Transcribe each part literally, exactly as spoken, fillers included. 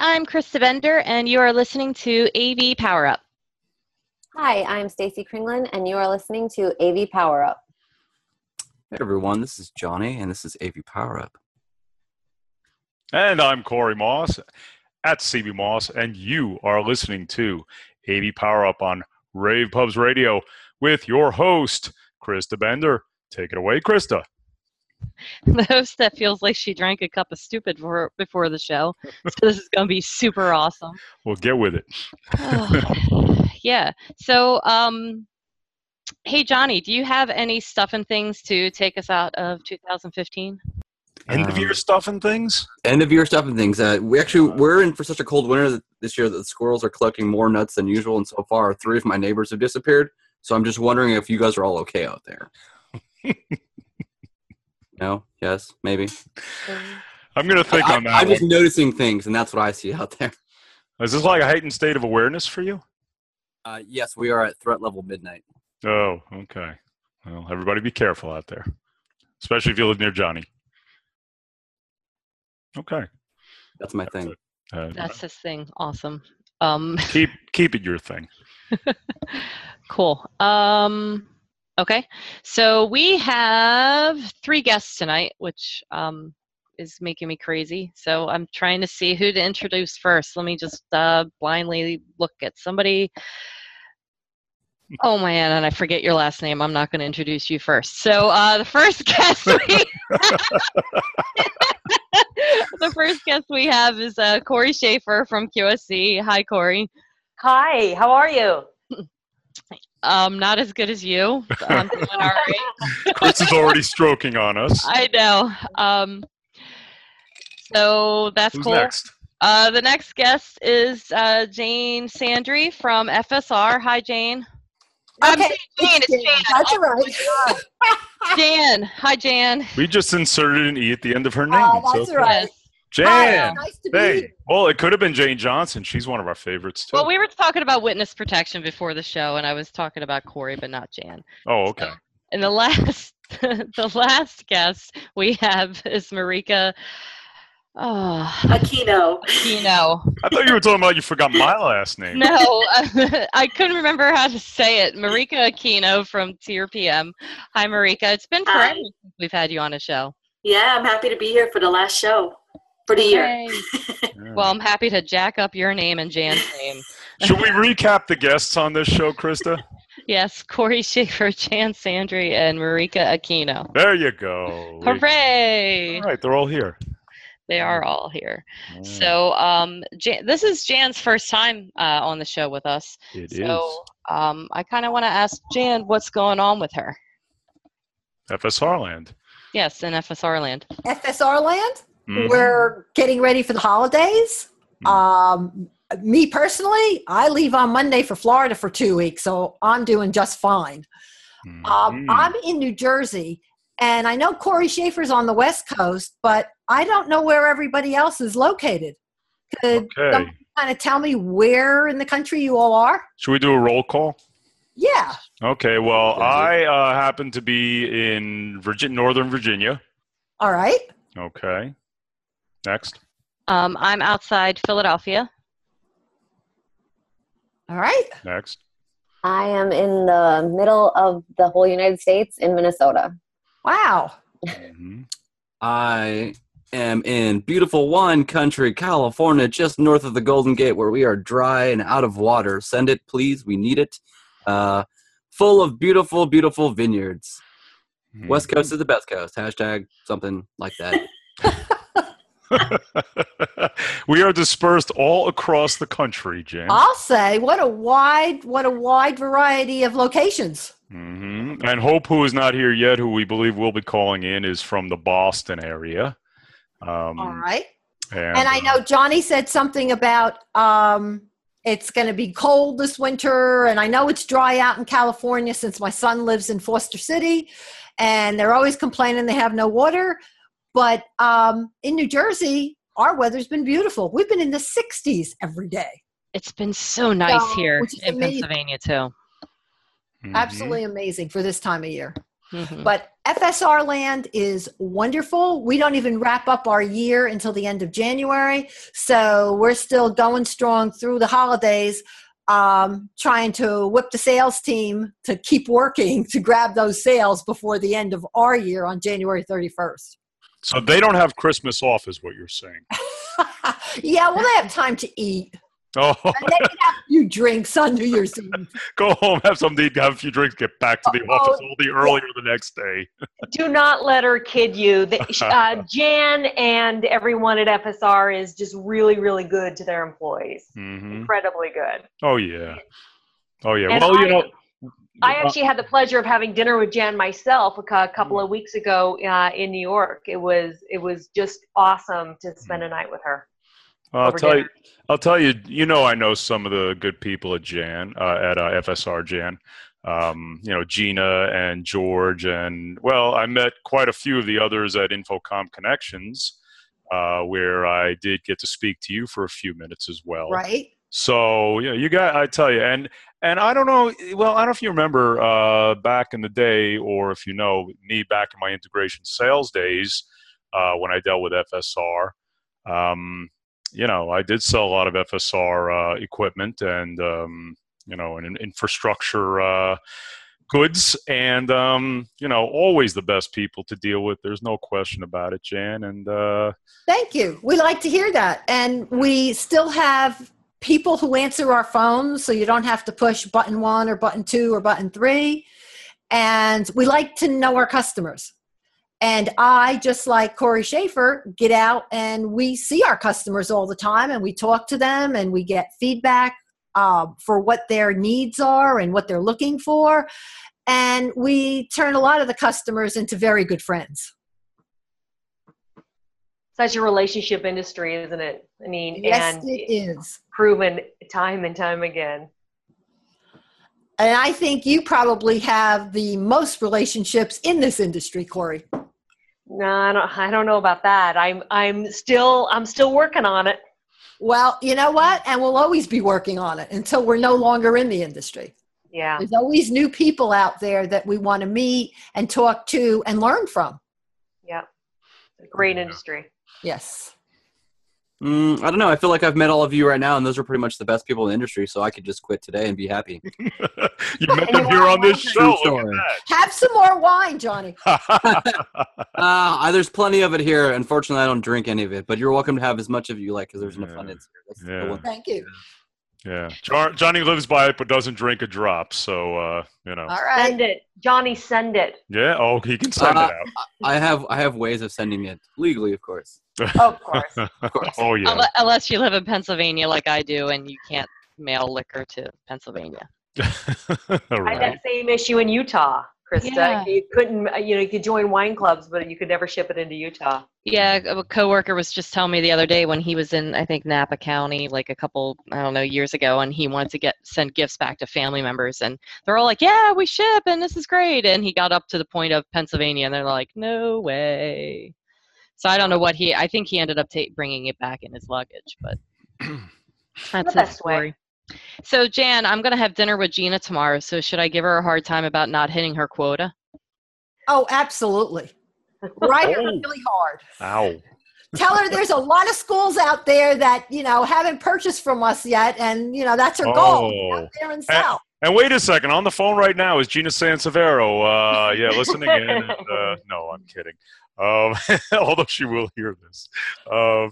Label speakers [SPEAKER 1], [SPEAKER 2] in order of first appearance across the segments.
[SPEAKER 1] I'm Krista Bender, and you are listening to A V Power Up.
[SPEAKER 2] Hi, I'm Stacy Kringland, and you are listening to A V Power Up.
[SPEAKER 3] Hey everyone, this is Johnny, and this is A V Power Up.
[SPEAKER 4] And I'm Corey Moss at C B Moss, and you are listening to A V Power Up on Rave Pubs Radio with your host, Krista Bender. Take it away, Krista.
[SPEAKER 1] The host that feels like she drank a cup of stupid for, before the show. So this is going to be super awesome.
[SPEAKER 4] Well, get with it.
[SPEAKER 1] Oh, yeah. So, um, hey, Johnny, do you have any stuff and things to take us out of two thousand fifteen?
[SPEAKER 4] End of year
[SPEAKER 3] Um,
[SPEAKER 4] stuff and things?
[SPEAKER 3] End of year stuff and things. Uh, we actually, we're in for such a cold winter that this year that the squirrels are collecting more nuts than usual, and so far three of my neighbors have disappeared. So I'm just wondering if you guys are all okay out there. No? Yes? Maybe?
[SPEAKER 4] I'm going to think
[SPEAKER 3] I,
[SPEAKER 4] on that
[SPEAKER 3] I'm
[SPEAKER 4] one.
[SPEAKER 3] just noticing things, and that's what I see out there.
[SPEAKER 4] Is this like a heightened state of awareness for you?
[SPEAKER 3] Uh, yes, we are at threat level midnight.
[SPEAKER 4] Oh, okay. Well, everybody be careful out there, especially if you live near Johnny. Okay.
[SPEAKER 3] That's my thing.
[SPEAKER 4] Uh,
[SPEAKER 1] That's his thing. Awesome. Um,
[SPEAKER 4] keep keep it your thing.
[SPEAKER 1] cool. Um, okay. So we have three guests tonight, which um, is making me crazy. So I'm trying to see who to introduce first. Let me just uh, blindly look at somebody. Oh, man, and I forget your last name. I'm not going to introduce you first. So uh, the first guest we the first guest we have is uh, Corey Schaefer from Q S C. Hi, Corey.
[SPEAKER 5] Hi, how are you?
[SPEAKER 1] Um, not as good as you. I'm doing all right.
[SPEAKER 4] Chris is already stroking on us.
[SPEAKER 1] I know. Um, so that's
[SPEAKER 4] Who's
[SPEAKER 1] cool.
[SPEAKER 4] next?
[SPEAKER 1] Uh, the next guest is uh, Jane Sandry from F S R. Hi, Jane. I'm
[SPEAKER 6] Okay,
[SPEAKER 1] saying Jane. It's Jan.
[SPEAKER 6] That's
[SPEAKER 1] Oh,
[SPEAKER 6] all right.
[SPEAKER 1] Jan. Hi, Jan.
[SPEAKER 4] We just inserted an E at the end of her name.
[SPEAKER 6] Oh,
[SPEAKER 4] It's
[SPEAKER 6] that's
[SPEAKER 4] okay.
[SPEAKER 6] all right.
[SPEAKER 4] Jan.
[SPEAKER 6] Hi, nice to be
[SPEAKER 4] Hey.
[SPEAKER 6] here.
[SPEAKER 4] Well, it could have been Jane Johnson. She's one of our favorites, too.
[SPEAKER 1] Well, we were talking about witness protection before the show, and I was talking about Corey, but not Jan.
[SPEAKER 4] oh, okay.
[SPEAKER 1] And the last, the last guest we have is Marika. Oh,
[SPEAKER 5] Aquino.
[SPEAKER 1] Aquino.
[SPEAKER 4] I thought you were talking about you forgot my last name.
[SPEAKER 1] No, I couldn't remember how to say it. Marika Aquino from Tier P M. Hi, Marika. It's been forever
[SPEAKER 5] Hi.
[SPEAKER 1] since we've had you on a show.
[SPEAKER 5] Yeah, I'm happy to be here for the last show for the year.
[SPEAKER 1] Yay.
[SPEAKER 4] Yeah.
[SPEAKER 1] Well, I'm happy to jack up your name and Jan's name.
[SPEAKER 4] Should we recap the guests on this show, Krista?
[SPEAKER 1] Yes, Corey Schaefer, Jan Sandry, and Marika Aquino.
[SPEAKER 4] There you go.
[SPEAKER 1] Hooray!
[SPEAKER 4] All right, they're all here.
[SPEAKER 1] They are all here.
[SPEAKER 4] Mm.
[SPEAKER 1] So um, Jan, this is Jan's first time uh, on the show with us.
[SPEAKER 4] It is.
[SPEAKER 1] so um, I kind of want to ask Jan what's going on with her.
[SPEAKER 4] F S R land.
[SPEAKER 1] Yes, in F S R land.
[SPEAKER 6] F S R land.
[SPEAKER 4] Mhm.
[SPEAKER 6] We're getting ready for the holidays.
[SPEAKER 4] Mhm.
[SPEAKER 6] Um, me personally, I leave on Monday for Florida for two weeks, so I'm doing just fine. Um,
[SPEAKER 4] Mhm.
[SPEAKER 6] I'm in New Jersey, and I know Corey Schaefer's on the West Coast, but I don't know where everybody else is located. Could
[SPEAKER 4] Okay.
[SPEAKER 6] someone kind of tell me where in the country you all are?
[SPEAKER 4] Should we do a roll call?
[SPEAKER 6] Yeah.
[SPEAKER 4] Okay, well,
[SPEAKER 3] Okay.
[SPEAKER 4] I uh, happen to be in Virgin, Northern Virginia.
[SPEAKER 6] All right.
[SPEAKER 4] Okay. Next.
[SPEAKER 1] Um, I'm outside Philadelphia.
[SPEAKER 6] All right.
[SPEAKER 4] Next.
[SPEAKER 2] I am in the middle of the whole United States in Minnesota.
[SPEAKER 6] Wow.
[SPEAKER 4] Mhm.
[SPEAKER 3] I am in beautiful wine country, California, just north of the Golden Gate, where we are dry and out of water. Send it, please. We need it. Uh, full of beautiful, beautiful vineyards.
[SPEAKER 4] Mhm.
[SPEAKER 3] West Coast is the best coast. Hashtag something like that.
[SPEAKER 4] We are dispersed all across the country, Jan.
[SPEAKER 6] I'll say, what a wide, what a wide variety of locations.
[SPEAKER 4] hmm And Hope, who is not here yet, who we believe will be calling in, is from the Boston area. Um,
[SPEAKER 6] All right.
[SPEAKER 4] And,
[SPEAKER 6] And I know Johnny said something about um, it's going to be cold this winter, and I know it's dry out in California since my son lives in Foster City, and they're always complaining they have no water. But um, in New Jersey, our weather's been beautiful. We've been in the sixties every day.
[SPEAKER 1] It's been so nice
[SPEAKER 6] Yeah,
[SPEAKER 1] here
[SPEAKER 6] which is
[SPEAKER 1] in
[SPEAKER 6] amazing.
[SPEAKER 1] Pennsylvania, too.
[SPEAKER 4] Mhm.
[SPEAKER 6] Absolutely amazing for this time of year.
[SPEAKER 1] Mhm.
[SPEAKER 6] But F S R land is wonderful. We don't even wrap up our year until the end of January. So we're still going strong through the holidays, um, trying to whip the sales team to keep working to grab those sales before the end of our year on January thirty-first.
[SPEAKER 4] So they don't have Christmas off, is what you're saying.
[SPEAKER 6] Yeah, well, they have time to eat.
[SPEAKER 4] Oh,
[SPEAKER 6] And they can have a few drinks on New Year's Eve.
[SPEAKER 4] go home, have something, have a few drinks, get back to the
[SPEAKER 7] Oh,
[SPEAKER 4] office all the earlier the next day.
[SPEAKER 7] Do not let her kid you. The- Uh, Jan and everyone at F S R is just really, really good to their employees.
[SPEAKER 4] hmm
[SPEAKER 7] Incredibly good.
[SPEAKER 4] Oh yeah. Oh yeah.
[SPEAKER 7] And
[SPEAKER 4] Well, you
[SPEAKER 7] I-
[SPEAKER 4] know,
[SPEAKER 7] I actually had the pleasure of having dinner with Jan myself a cou- couple of weeks ago uh, in New York. It was it was just awesome to spend a night with her.
[SPEAKER 4] I'll
[SPEAKER 7] over
[SPEAKER 4] tell you.
[SPEAKER 7] dinner.
[SPEAKER 4] I'll tell you. You know, I know some of the good people at Jan, uh, at uh, F S R Jan. Um, you know, Gina and George, and well, I met quite a few of the others at Infocom Connections, uh, where I did get to speak to you for a few minutes as well.
[SPEAKER 6] Right?
[SPEAKER 4] So yeah, you got. I tell you, and and I don't know. Well, I don't know if you remember uh, back in the day, or if you know me back in my integration sales days uh, when I dealt with F S R. Um, you know, I did sell a lot of F S R uh, equipment and um, you know, and infrastructure uh, goods, and um, you know, always the best people to deal with. There's no question about it, Jan. And uh,
[SPEAKER 6] Thank you. We like to hear that. And we still have people who answer our phones, so you don't have to push button one or button two or button three. And we like to know our customers. And I, just like Corey Schaefer, get out and we see our customers all the time, and we talk to them and we get feedback uh, for what their needs are and what they're looking for. And we turn a lot of the customers into very good friends.
[SPEAKER 7] Such a relationship industry, isn't it? I mean,
[SPEAKER 6] Yes,
[SPEAKER 7] and
[SPEAKER 6] it is.
[SPEAKER 7] proven time and time again.
[SPEAKER 6] And I think you probably have the most relationships in this industry, Corey.
[SPEAKER 7] No, I don't. I don't know about that. I'm. I'm still. I'm still working on it.
[SPEAKER 6] Well, you know what? And we'll always be working on it until we're no longer in the industry.
[SPEAKER 7] Yeah.
[SPEAKER 6] There's always new people out there that we want to meet and talk to and learn from.
[SPEAKER 7] Yeah. It's a great industry.
[SPEAKER 6] Yes.
[SPEAKER 3] Mm, I don't know. I feel like I've met all of you right now, and those are pretty much the best people in the industry. So I could just quit today and be happy.
[SPEAKER 4] you met them here on this show. Look
[SPEAKER 3] story.
[SPEAKER 6] Have some more wine, Johnny.
[SPEAKER 4] at that.
[SPEAKER 3] Uh, there's plenty of it here. Unfortunately, I don't drink any of it, but you're welcome to have as much of you like, because there's enough
[SPEAKER 4] Yeah.
[SPEAKER 3] fun. It's that's the
[SPEAKER 4] Yeah.
[SPEAKER 3] one.
[SPEAKER 6] Thank you.
[SPEAKER 4] Yeah, Jo- Johnny lives by it, but doesn't drink a drop. So uh, you know.
[SPEAKER 6] All right.
[SPEAKER 7] Send it, Johnny. Send it.
[SPEAKER 4] Yeah. Oh, he can send
[SPEAKER 3] Uh,
[SPEAKER 4] it out.
[SPEAKER 3] I have I have ways of sending it legally, of course.
[SPEAKER 7] Of course.
[SPEAKER 3] Of course.
[SPEAKER 4] Oh yeah.
[SPEAKER 1] Unle- Unless you live in Pennsylvania like I do and you can't mail liquor to Pennsylvania.
[SPEAKER 4] All
[SPEAKER 7] I had
[SPEAKER 4] right.
[SPEAKER 7] that same issue in Utah, Krista.
[SPEAKER 1] Yeah.
[SPEAKER 7] You couldn't. uh, You know, you could join wine clubs, but you could never ship it into Utah.
[SPEAKER 1] Yeah, a coworker was just telling me the other day when he was in, I think, Napa County, like a couple, I don't know, years ago, and he wanted to get send gifts back to family members, and they're all like, "Yeah, we ship, and this is great." And he got up to the point of Pennsylvania, and they're like, "No way." So I don't know what he. I think he ended up ta- bringing it back in his luggage, but that's his
[SPEAKER 7] best way.
[SPEAKER 1] story. So Jan, I'm gonna have dinner with Gina tomorrow. So should I give her a hard time about not hitting her quota?
[SPEAKER 6] Oh, absolutely. Write her
[SPEAKER 4] Oh.
[SPEAKER 6] really hard.
[SPEAKER 4] Ow.
[SPEAKER 6] Tell her there's a lot of schools out there that, you know, haven't purchased from us yet. And, you know, that's her goal. Get
[SPEAKER 4] Oh.
[SPEAKER 6] out there and sell.
[SPEAKER 4] And wait a second, on the phone right now is Gina Sansevero. Uh, yeah, listening in. And, uh, no, I'm kidding. Um, although she will hear this. Um,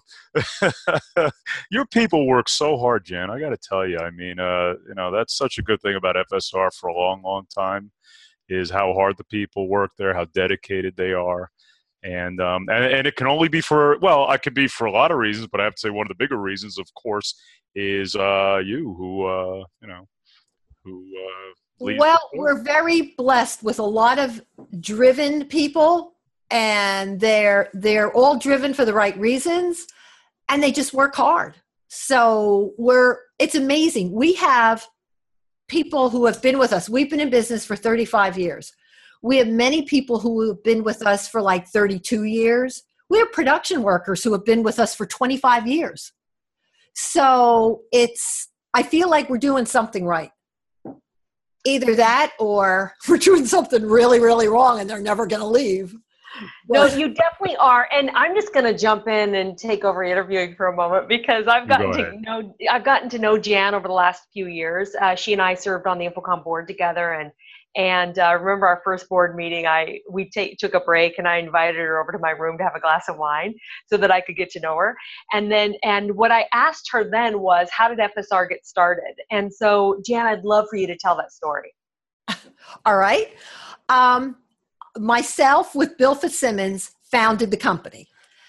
[SPEAKER 4] your people work so hard, Jan. I got to tell you. I mean, uh, you know, that's such a good thing about F S R for a long, long time, is how hard the people work there, how dedicated they are. And, um, and and it can only be for, well, I could be for a lot of reasons, but I have to say one of the bigger reasons, of course, is uh, you who, uh, you know, who uh, leads
[SPEAKER 6] Well,
[SPEAKER 4] the
[SPEAKER 6] we're very blessed with a lot of driven people, and they're they're all driven for the right reasons, and they just work hard. So we're it's amazing. We have people who have been with us. We've been in business for thirty-five years. We have many people who have been with us for like thirty-two years. We have production workers who have been with us for twenty-five years. So it's I feel like we're doing something right. Either that or we're doing something really, really wrong and they're never going to leave.
[SPEAKER 7] No, you definitely are. And I'm just going to jump in and take over interviewing for a moment because I've gotten
[SPEAKER 4] Go
[SPEAKER 7] to
[SPEAKER 4] ahead.
[SPEAKER 7] know I've gotten to know Jan over the last few years. Uh, she and I served on the Infocom board together, and and uh, remember our first board meeting. I we take, took a break and I invited her over to my room to have a glass of wine so that I could get to know her. And then and what I asked her then was, how did F S R get started? And so Jan, I'd love for you to tell that story.
[SPEAKER 6] All right. Um, myself with Bill Fitzsimmons founded the company.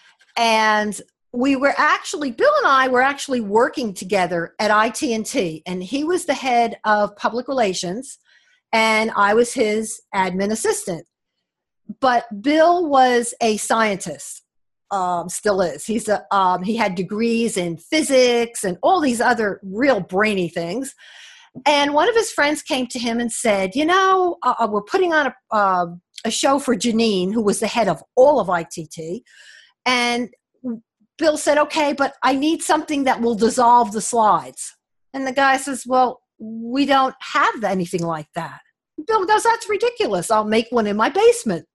[SPEAKER 6] And we were actually, Bill and I were actually working together at I T and T, and he was the head of public relations and I was his admin assistant. But Bill was a scientist, um, still is. He's a, um, he had degrees in physics and all these other real brainy things. And one of his friends came to him and said, you know, uh, we're putting on a, uh, a show for Janine, who was the head of all of I T T. And Bill said, okay, but I need something that will dissolve the slides. And the guy says, well, we don't have anything like that. Bill goes, that's ridiculous. I'll make one in my basement.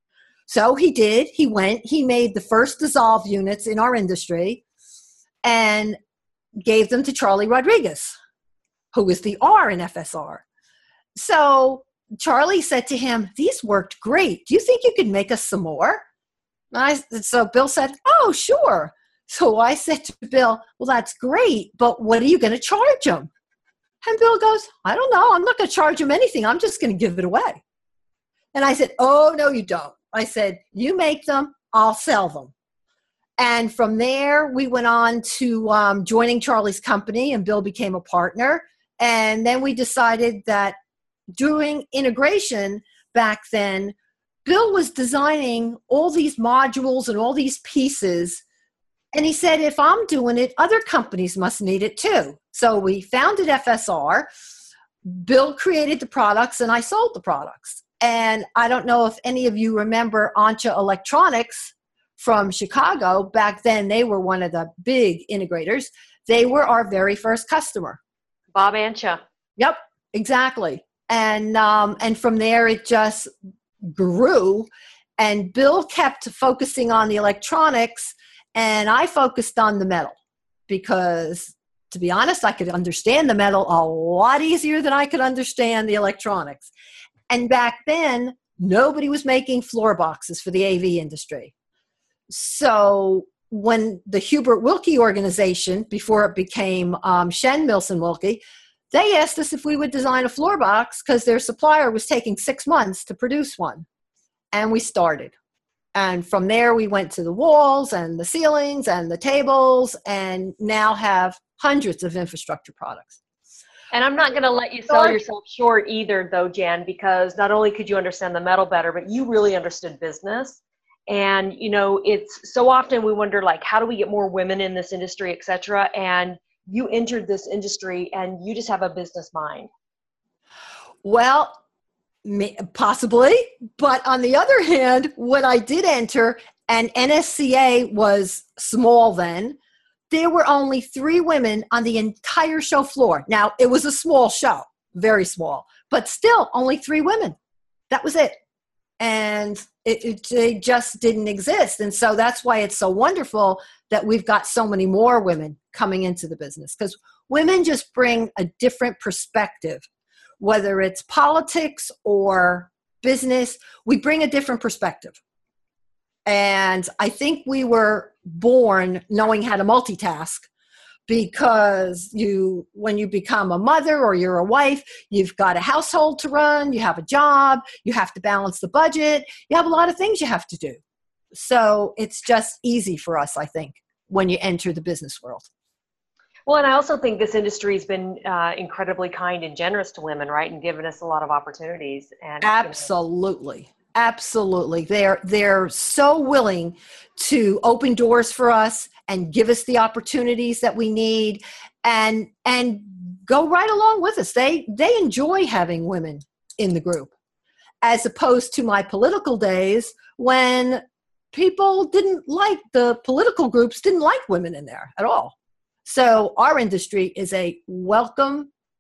[SPEAKER 6] So he did. He went, he made the first dissolve units in our industry and gave them to Charlie Rodriguez, who was the R in F S R. So Charlie said to him, these worked great. Do you think you could make us some more? And I, so Bill said, oh, sure. So I said to Bill, well, that's great, but what are you going to charge him? And Bill goes, I don't know. I'm not going to charge him anything. I'm just going to give it away. And I said, oh, no, you don't. I said, you make them, I'll sell them. And from there, we went on to um, joining Charlie's company, and Bill became a partner. And then we decided that doing integration back then, Bill was designing all these modules and all these pieces. And he said, if I'm doing it, other companies must need it too. So we founded F S R. Bill created the products and I sold the products. And I don't know if any of you remember Ancha Electronics from Chicago. Back then, they were one of the big integrators. They were our very first customer.
[SPEAKER 7] Bob Ancha.
[SPEAKER 6] Yep, exactly. And um, and from there, it just grew. And Bill kept focusing on the electronics, and I focused on the metal because, to be honest, I could understand the metal a lot easier than I could understand the electronics. And back then, nobody was making floor boxes for the A V industry. So when the Hubert Wilkie organization, before it became um, Shen Milson Wilkie, they asked us if we would design a floor box because their supplier was taking six months to produce one. And we started. And from there, we went to the walls and the ceilings and the tables, and now have hundreds of infrastructure products.
[SPEAKER 7] And I'm not going to let you sell yourself short either, though, Jan, because not only could you understand the metal better, but you really understood business. And, you know, it's so often we wonder, like, how do we get more women in this industry, et cetera? And you entered this industry and you just have a business mind.
[SPEAKER 6] Well, possibly. But on the other hand, when I did enter, and N S C A was small then, there were only three women on the entire show floor. Now, it was a small show, very small, but still only three women. That was it. And it, it, it just didn't exist. And so that's why it's so wonderful that we've got so many more women coming into the business, because women just bring a different perspective, whether it's politics or business, we bring a different perspective. And I think we were born knowing how to multitask, because you, when you become a mother or you're a wife, you've got a household to run, you have a job, you have to balance the budget, you have a lot of things you have to do. So it's just easy for us, I think, when you enter the business world.
[SPEAKER 7] Well, and I also think this industry has been uh, incredibly kind and generous to women, right? And given us a lot of opportunities. And
[SPEAKER 6] Absolutely. You know. Absolutely. They're, they're so willing to open doors for us and give us the opportunities that we need, and, and go right along with us. They, they enjoy having women in the group, as opposed to my political days when people didn't like, the political groups didn't like women in there at all. So our industry is a welcome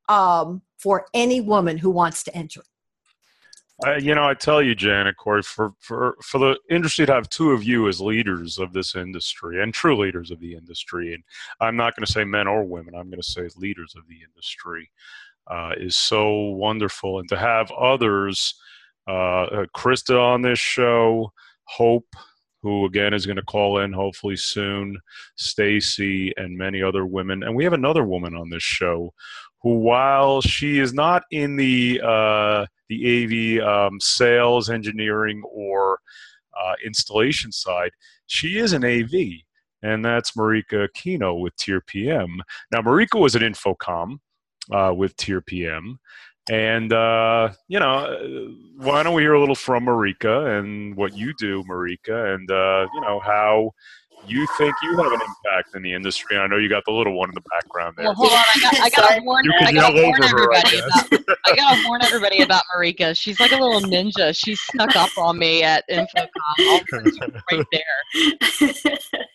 [SPEAKER 6] um, for any woman who wants to enter it.
[SPEAKER 4] Uh, you know, I tell you, Janet, Corey, for, for, for the industry to have two of you as leaders of this industry and true leaders of the industry, and I'm not going to say men or women, I'm going to say leaders of the industry, uh, is so wonderful. And to have others, uh, uh, Krista on this show, Hope, who again is going to call in hopefully soon, Stacy, and many other women. And we have another woman on this show who, while she is not in the uh, the A V um, sales, engineering, or uh, installation side, she is an A V, and that's Marika Aquino with Tier P M. Now, Marika was at Infocom uh, with Tier P M, and, uh, you know, why don't we hear a little from Marika and what you do, Marika, and, uh, you know, how you think you have an impact in the industry. And I know you got the little one in the background there.
[SPEAKER 1] Well, hold on. I got, I got to warn,
[SPEAKER 4] You
[SPEAKER 1] I
[SPEAKER 4] can
[SPEAKER 1] gotta
[SPEAKER 4] yell
[SPEAKER 1] warn
[SPEAKER 4] over her, I
[SPEAKER 1] everybody
[SPEAKER 4] guess.
[SPEAKER 1] about. I gotta warn everybody about Marika. She's like a little ninja. She snuck up on me at Infocom. All right there.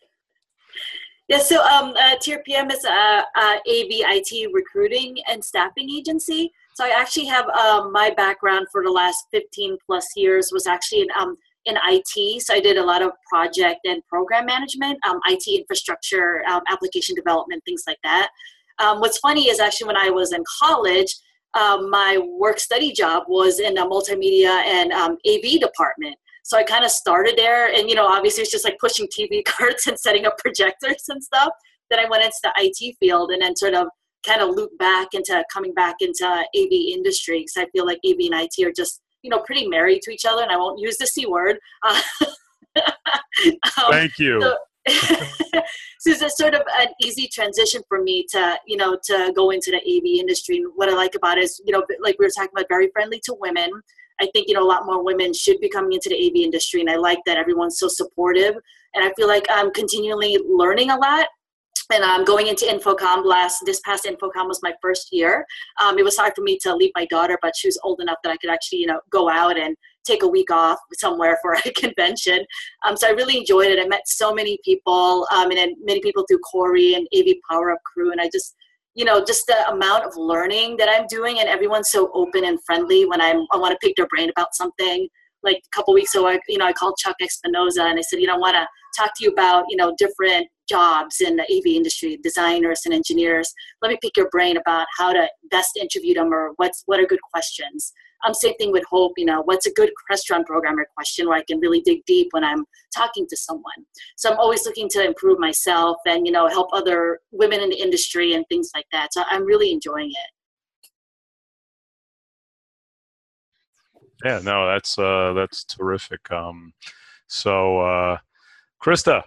[SPEAKER 5] Yeah, so um, uh, Tier P M is a, a A V I T recruiting and staffing agency. So I actually have um, my background for the last fifteen plus years was actually in um, in I T. So I did a lot of project and program management, um, I T infrastructure, um, application development, things like that. Um, what's funny is actually when I was in college, um, my work study job was in a multimedia and um, A V department. So I kind of started there, and you know, obviously it's just like pushing T V carts and setting up projectors and stuff. Then I went into the I T field, and then sort of kind of looped back into coming back into A V industry, because I feel like A V and I T are just, you know, pretty married to each other, and I won't use the C word. Uh, um,
[SPEAKER 4] Thank you.
[SPEAKER 5] So, so it's a sort of an easy transition for me to, you know, to go into the A V industry. And what I like about it is, you know, like we were talking about, very friendly to women. I think, you know, a lot more women should be coming into the A V industry, and I like that everyone's so supportive. And I feel like I'm continually learning a lot. And I'm um, going into Infocom last, this past Infocom was my first year. Um, it was hard for me to leave my daughter, but she was old enough that I could actually, you know, go out and take a week off somewhere for a convention. Um, so I really enjoyed it. I met so many people, um, and then many people through Corey and A V Power Up crew. And I just, you know, just the amount of learning that I'm doing, and everyone's so open and friendly when I'm, I want to pick their brain about something. Like a couple weeks ago, I, you know, I called Chuck Espinoza and I said, you know, I want to talk to you about, you know, different jobs in the A V industry, designers and engineers. Let me pick your brain about how to best interview them, or what's what are good questions. Um, same thing with Hope, you know, what's a good restaurant programmer question where I can really dig deep when I'm talking to someone. So I'm always looking to improve myself and, you know, help other women in the industry and things like that. So I'm really enjoying it.
[SPEAKER 4] Yeah, no, that's uh, that's terrific. Um, so, uh, Krista,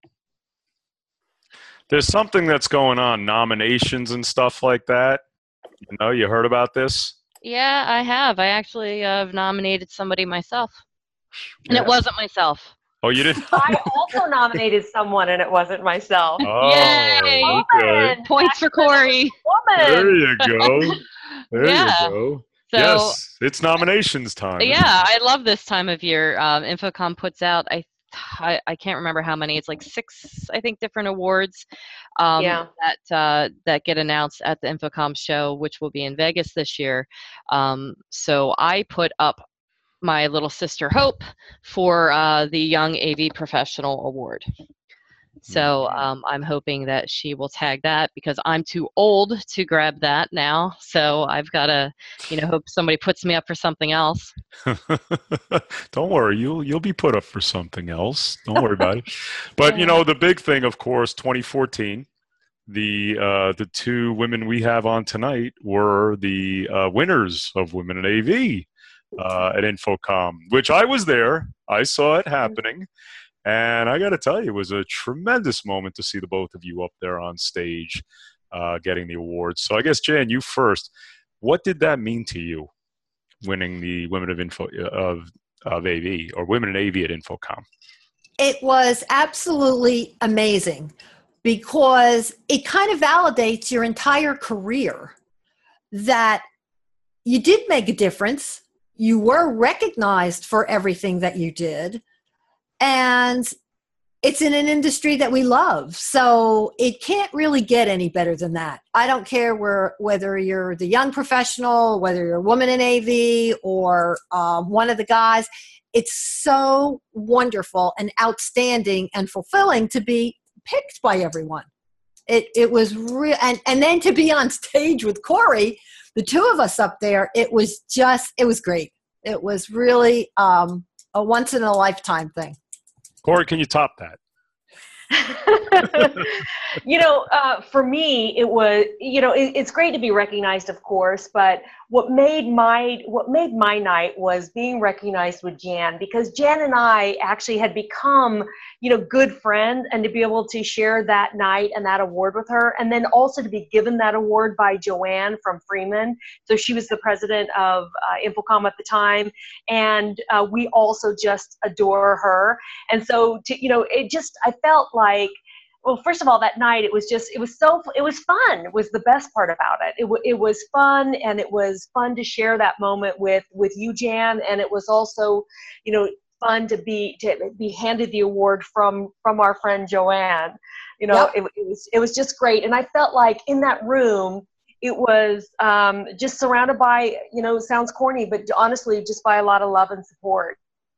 [SPEAKER 4] there's something that's going on, nominations and stuff like that. You know, you heard about this?
[SPEAKER 1] Yeah, I have. I actually uh, have nominated somebody myself, and
[SPEAKER 4] Yeah.
[SPEAKER 1] it wasn't myself.
[SPEAKER 4] Oh, you didn't?
[SPEAKER 7] I also nominated someone, and it wasn't myself.
[SPEAKER 4] Oh,
[SPEAKER 1] Yay!
[SPEAKER 4] okay.
[SPEAKER 7] Woman!
[SPEAKER 1] Points for Corey.
[SPEAKER 4] There
[SPEAKER 7] Woman!
[SPEAKER 4] you go. There
[SPEAKER 1] Yeah.
[SPEAKER 4] you go.
[SPEAKER 1] So,
[SPEAKER 4] yes, it's nominations time. isn't
[SPEAKER 1] yeah,
[SPEAKER 4] it?
[SPEAKER 1] I love this time of year. Um, Infocom puts out, I, I, I can't remember how many. It's like six, I think, different awards um,
[SPEAKER 7] Yeah.
[SPEAKER 1] that uh, that get announced at the Infocom show, which will be in Vegas this year. Um, so I put up my little sister Hope for uh, the Young A V Professional Award. So um, I'm hoping that she will tag that, because I'm too old to grab that now. So I've got to, you know, hope somebody puts me up for something else.
[SPEAKER 4] Don't worry, you'll you'll be put up for something else. Don't worry about it. But you know, the big thing, of course, twenty fourteen. The uh, the two women we have on tonight were the uh, winners of Women in A V uh, at Infocom, which I was there. I saw it happening. And I got to tell you, it was a tremendous moment to see the both of you up there on stage uh, getting the awards. So I guess, Jan, you first. What did that mean to you, winning the Women of Info of, of A V, or Women in A V at Infocom?
[SPEAKER 6] It was absolutely amazing, because it kind of validates your entire career that you did make a difference. You were recognized for everything that you did. And it's in an industry that we love. So it can't really get any better than that. I don't care where, whether you're the young professional, whether you're a woman in A V or um, one of the guys. It's so wonderful and outstanding and fulfilling to be picked by everyone. It it was real, and, and then to be on stage with Corey, the two of us up there, it was just, it was great. It was really um, a once in a lifetime thing.
[SPEAKER 4] Corey, can you top that?
[SPEAKER 7] You know, uh, for me, it was, you know, it, it's great to be recognized, of course, but what made my, what made my night was being recognized with Jan, because Jan and I actually had become, you know, good friends, and to be able to share that night and that award with her, and then also to be given that award by Joanne from Freeman. So she was the president of uh, Infocom at the time, and uh, we also just adore her. And so, to, you know, it just, I felt like, well, first of all, that night, it was just, it was so, it was fun. It was the best part about it. It, w- it was fun, and it was fun to share that moment with, with you, Jan. And it was also, you know, fun to be, to be handed the award from, from our friend Joanne. You know,
[SPEAKER 6] Yep.
[SPEAKER 7] it, it was, it was just great. And I felt like in that room, it was um, just surrounded by, you know, it sounds corny, but honestly, just by a lot of love and support.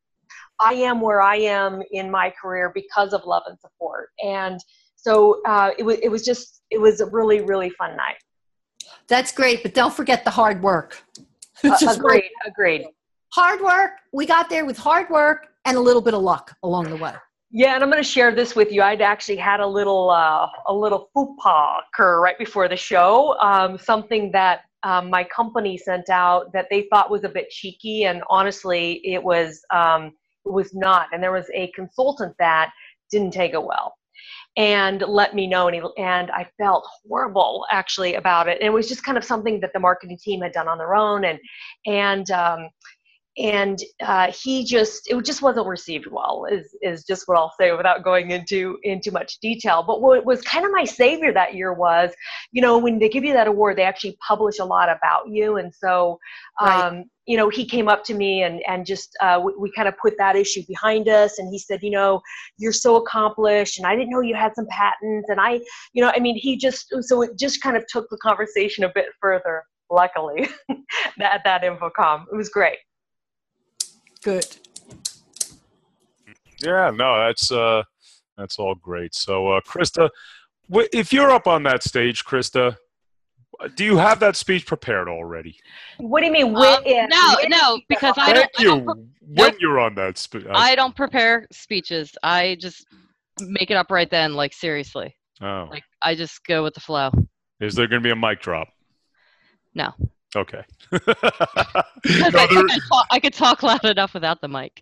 [SPEAKER 7] I am where I am in my career because of love and support. And so uh, it was, it was just, it was a really, really fun night.
[SPEAKER 6] That's great, but don't forget the hard work.
[SPEAKER 7] Uh,
[SPEAKER 6] Just
[SPEAKER 7] agreed, agreed.
[SPEAKER 6] hard work. We got there with hard work and a little bit of luck along the way.
[SPEAKER 7] Yeah, and I'm going to share this with you. I'd actually had a little, uh, a little faux pas occur right before the show. Um, something that um, my company sent out that they thought was a bit cheeky, and honestly, it was, um, it was not. And there was a consultant that didn't take it well and let me know, and, he, and I felt horrible actually about it. And it was just kind of something that the marketing team had done on their own, and and um, and uh, he just, it just wasn't received well, is is just what I'll say without going into into much detail. But what was kind of my savior that year was, you know, when they give you that award, they actually publish a lot about you, and so. Um,
[SPEAKER 6] Right.
[SPEAKER 7] You know, he came up to me and, and just, uh, we, we kind of put that issue behind us. And he said, you know, you're so accomplished, and I didn't know you had some patents. And I, you know, I mean, he just, so it just kind of took the conversation a bit further, luckily, at that Infocom. It was great.
[SPEAKER 6] Good.
[SPEAKER 4] Yeah, no, that's uh, that's all great. So, uh, Krista, wh- if you're up on that stage, Krista, do you have that speech prepared already?
[SPEAKER 7] What do you mean?
[SPEAKER 1] Um,
[SPEAKER 7] When,
[SPEAKER 1] no,
[SPEAKER 7] when
[SPEAKER 1] no, because I
[SPEAKER 4] Thank
[SPEAKER 1] don't, I
[SPEAKER 4] you.
[SPEAKER 1] don't, pre-
[SPEAKER 4] When
[SPEAKER 1] nope.
[SPEAKER 4] you're on that speech.
[SPEAKER 1] I don't prepare speeches. I just make it up right then, like seriously.
[SPEAKER 4] Oh.
[SPEAKER 1] Like I just go with the flow.
[SPEAKER 4] Is there going to be a mic drop?
[SPEAKER 1] No.
[SPEAKER 4] Okay.
[SPEAKER 1] Because
[SPEAKER 4] No,
[SPEAKER 1] I,
[SPEAKER 4] there-
[SPEAKER 1] could talk, I could talk loud enough without the mic.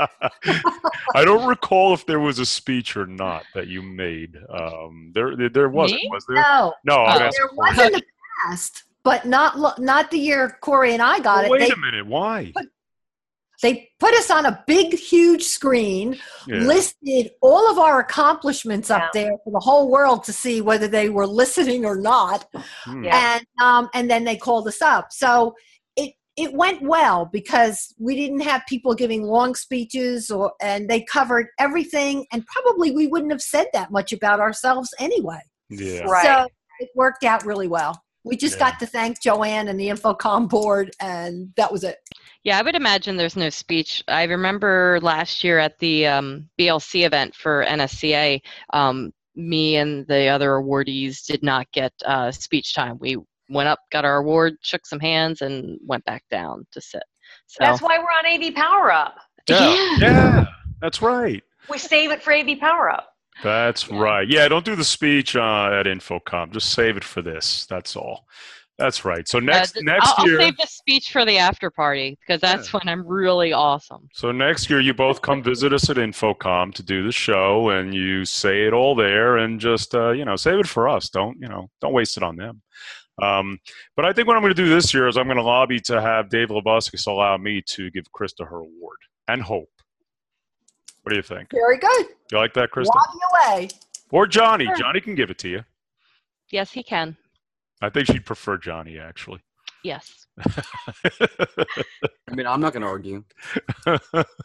[SPEAKER 4] I don't recall if there was a speech or not that you made. Um, there, there, there wasn't,
[SPEAKER 1] Me?
[SPEAKER 4] was there?
[SPEAKER 6] No,
[SPEAKER 4] No, I'm
[SPEAKER 1] Oh.
[SPEAKER 4] asking
[SPEAKER 6] there
[SPEAKER 4] for
[SPEAKER 6] was
[SPEAKER 4] it.
[SPEAKER 6] in the past, but not lo- not the year Corey and I got
[SPEAKER 4] Well,
[SPEAKER 6] it.
[SPEAKER 4] wait
[SPEAKER 6] They,
[SPEAKER 4] a minute. Why?
[SPEAKER 6] they put us on a big, huge screen,
[SPEAKER 4] Yeah.
[SPEAKER 6] listed all of our accomplishments
[SPEAKER 7] Yeah.
[SPEAKER 6] up there for the whole world to see whether they were listening or not.
[SPEAKER 4] Hmm.
[SPEAKER 7] Yeah.
[SPEAKER 6] And um, and then they called us up. So it it went well because we didn't have people giving long speeches, or and they covered everything. And probably we wouldn't have said that much about ourselves anyway.
[SPEAKER 4] Yeah.
[SPEAKER 7] Right.
[SPEAKER 6] So it worked out really well. We just
[SPEAKER 4] Yeah.
[SPEAKER 6] got to thank Joanne and the Infocom board, and that was it.
[SPEAKER 1] Yeah, I would imagine there's no speech. I remember last year at the um, B L C event for N S C A, um, me and the other awardees did not get uh, speech time. We went up, got our award, shook some hands, and went back down to sit. So
[SPEAKER 7] That's why we're on A V Power Up.
[SPEAKER 4] Yeah.
[SPEAKER 1] Yeah.
[SPEAKER 4] Yeah. That's right.
[SPEAKER 7] We save it for A V Power Up.
[SPEAKER 4] That's
[SPEAKER 1] Yeah.
[SPEAKER 4] right. Yeah, don't do the speech uh, at Infocom. Just save it for this. That's all. That's right. So next
[SPEAKER 1] Uh, th-
[SPEAKER 4] next
[SPEAKER 1] I'll,
[SPEAKER 4] year.
[SPEAKER 1] I'll save the speech for the after party because that's
[SPEAKER 4] Yeah.
[SPEAKER 1] when I'm really awesome.
[SPEAKER 4] So next year, you both come visit us at Infocom to do the show, and you say it all there, and just uh, you know, save it for us. Don't you know? Don't waste it on them. Um, but I think what I'm going to do this year is I'm going to lobby to have Dave Labuskis allow me to give Krista her award and Hope. What do you think?
[SPEAKER 6] Very good.
[SPEAKER 4] Do you like that, Krista?
[SPEAKER 6] Lobby away.
[SPEAKER 4] Or Johnny?
[SPEAKER 1] Sure.
[SPEAKER 4] Johnny can give it to you.
[SPEAKER 1] Yes, he can.
[SPEAKER 4] I think she'd prefer Johnny, actually.
[SPEAKER 1] Yes.
[SPEAKER 3] I mean, I'm not going to argue.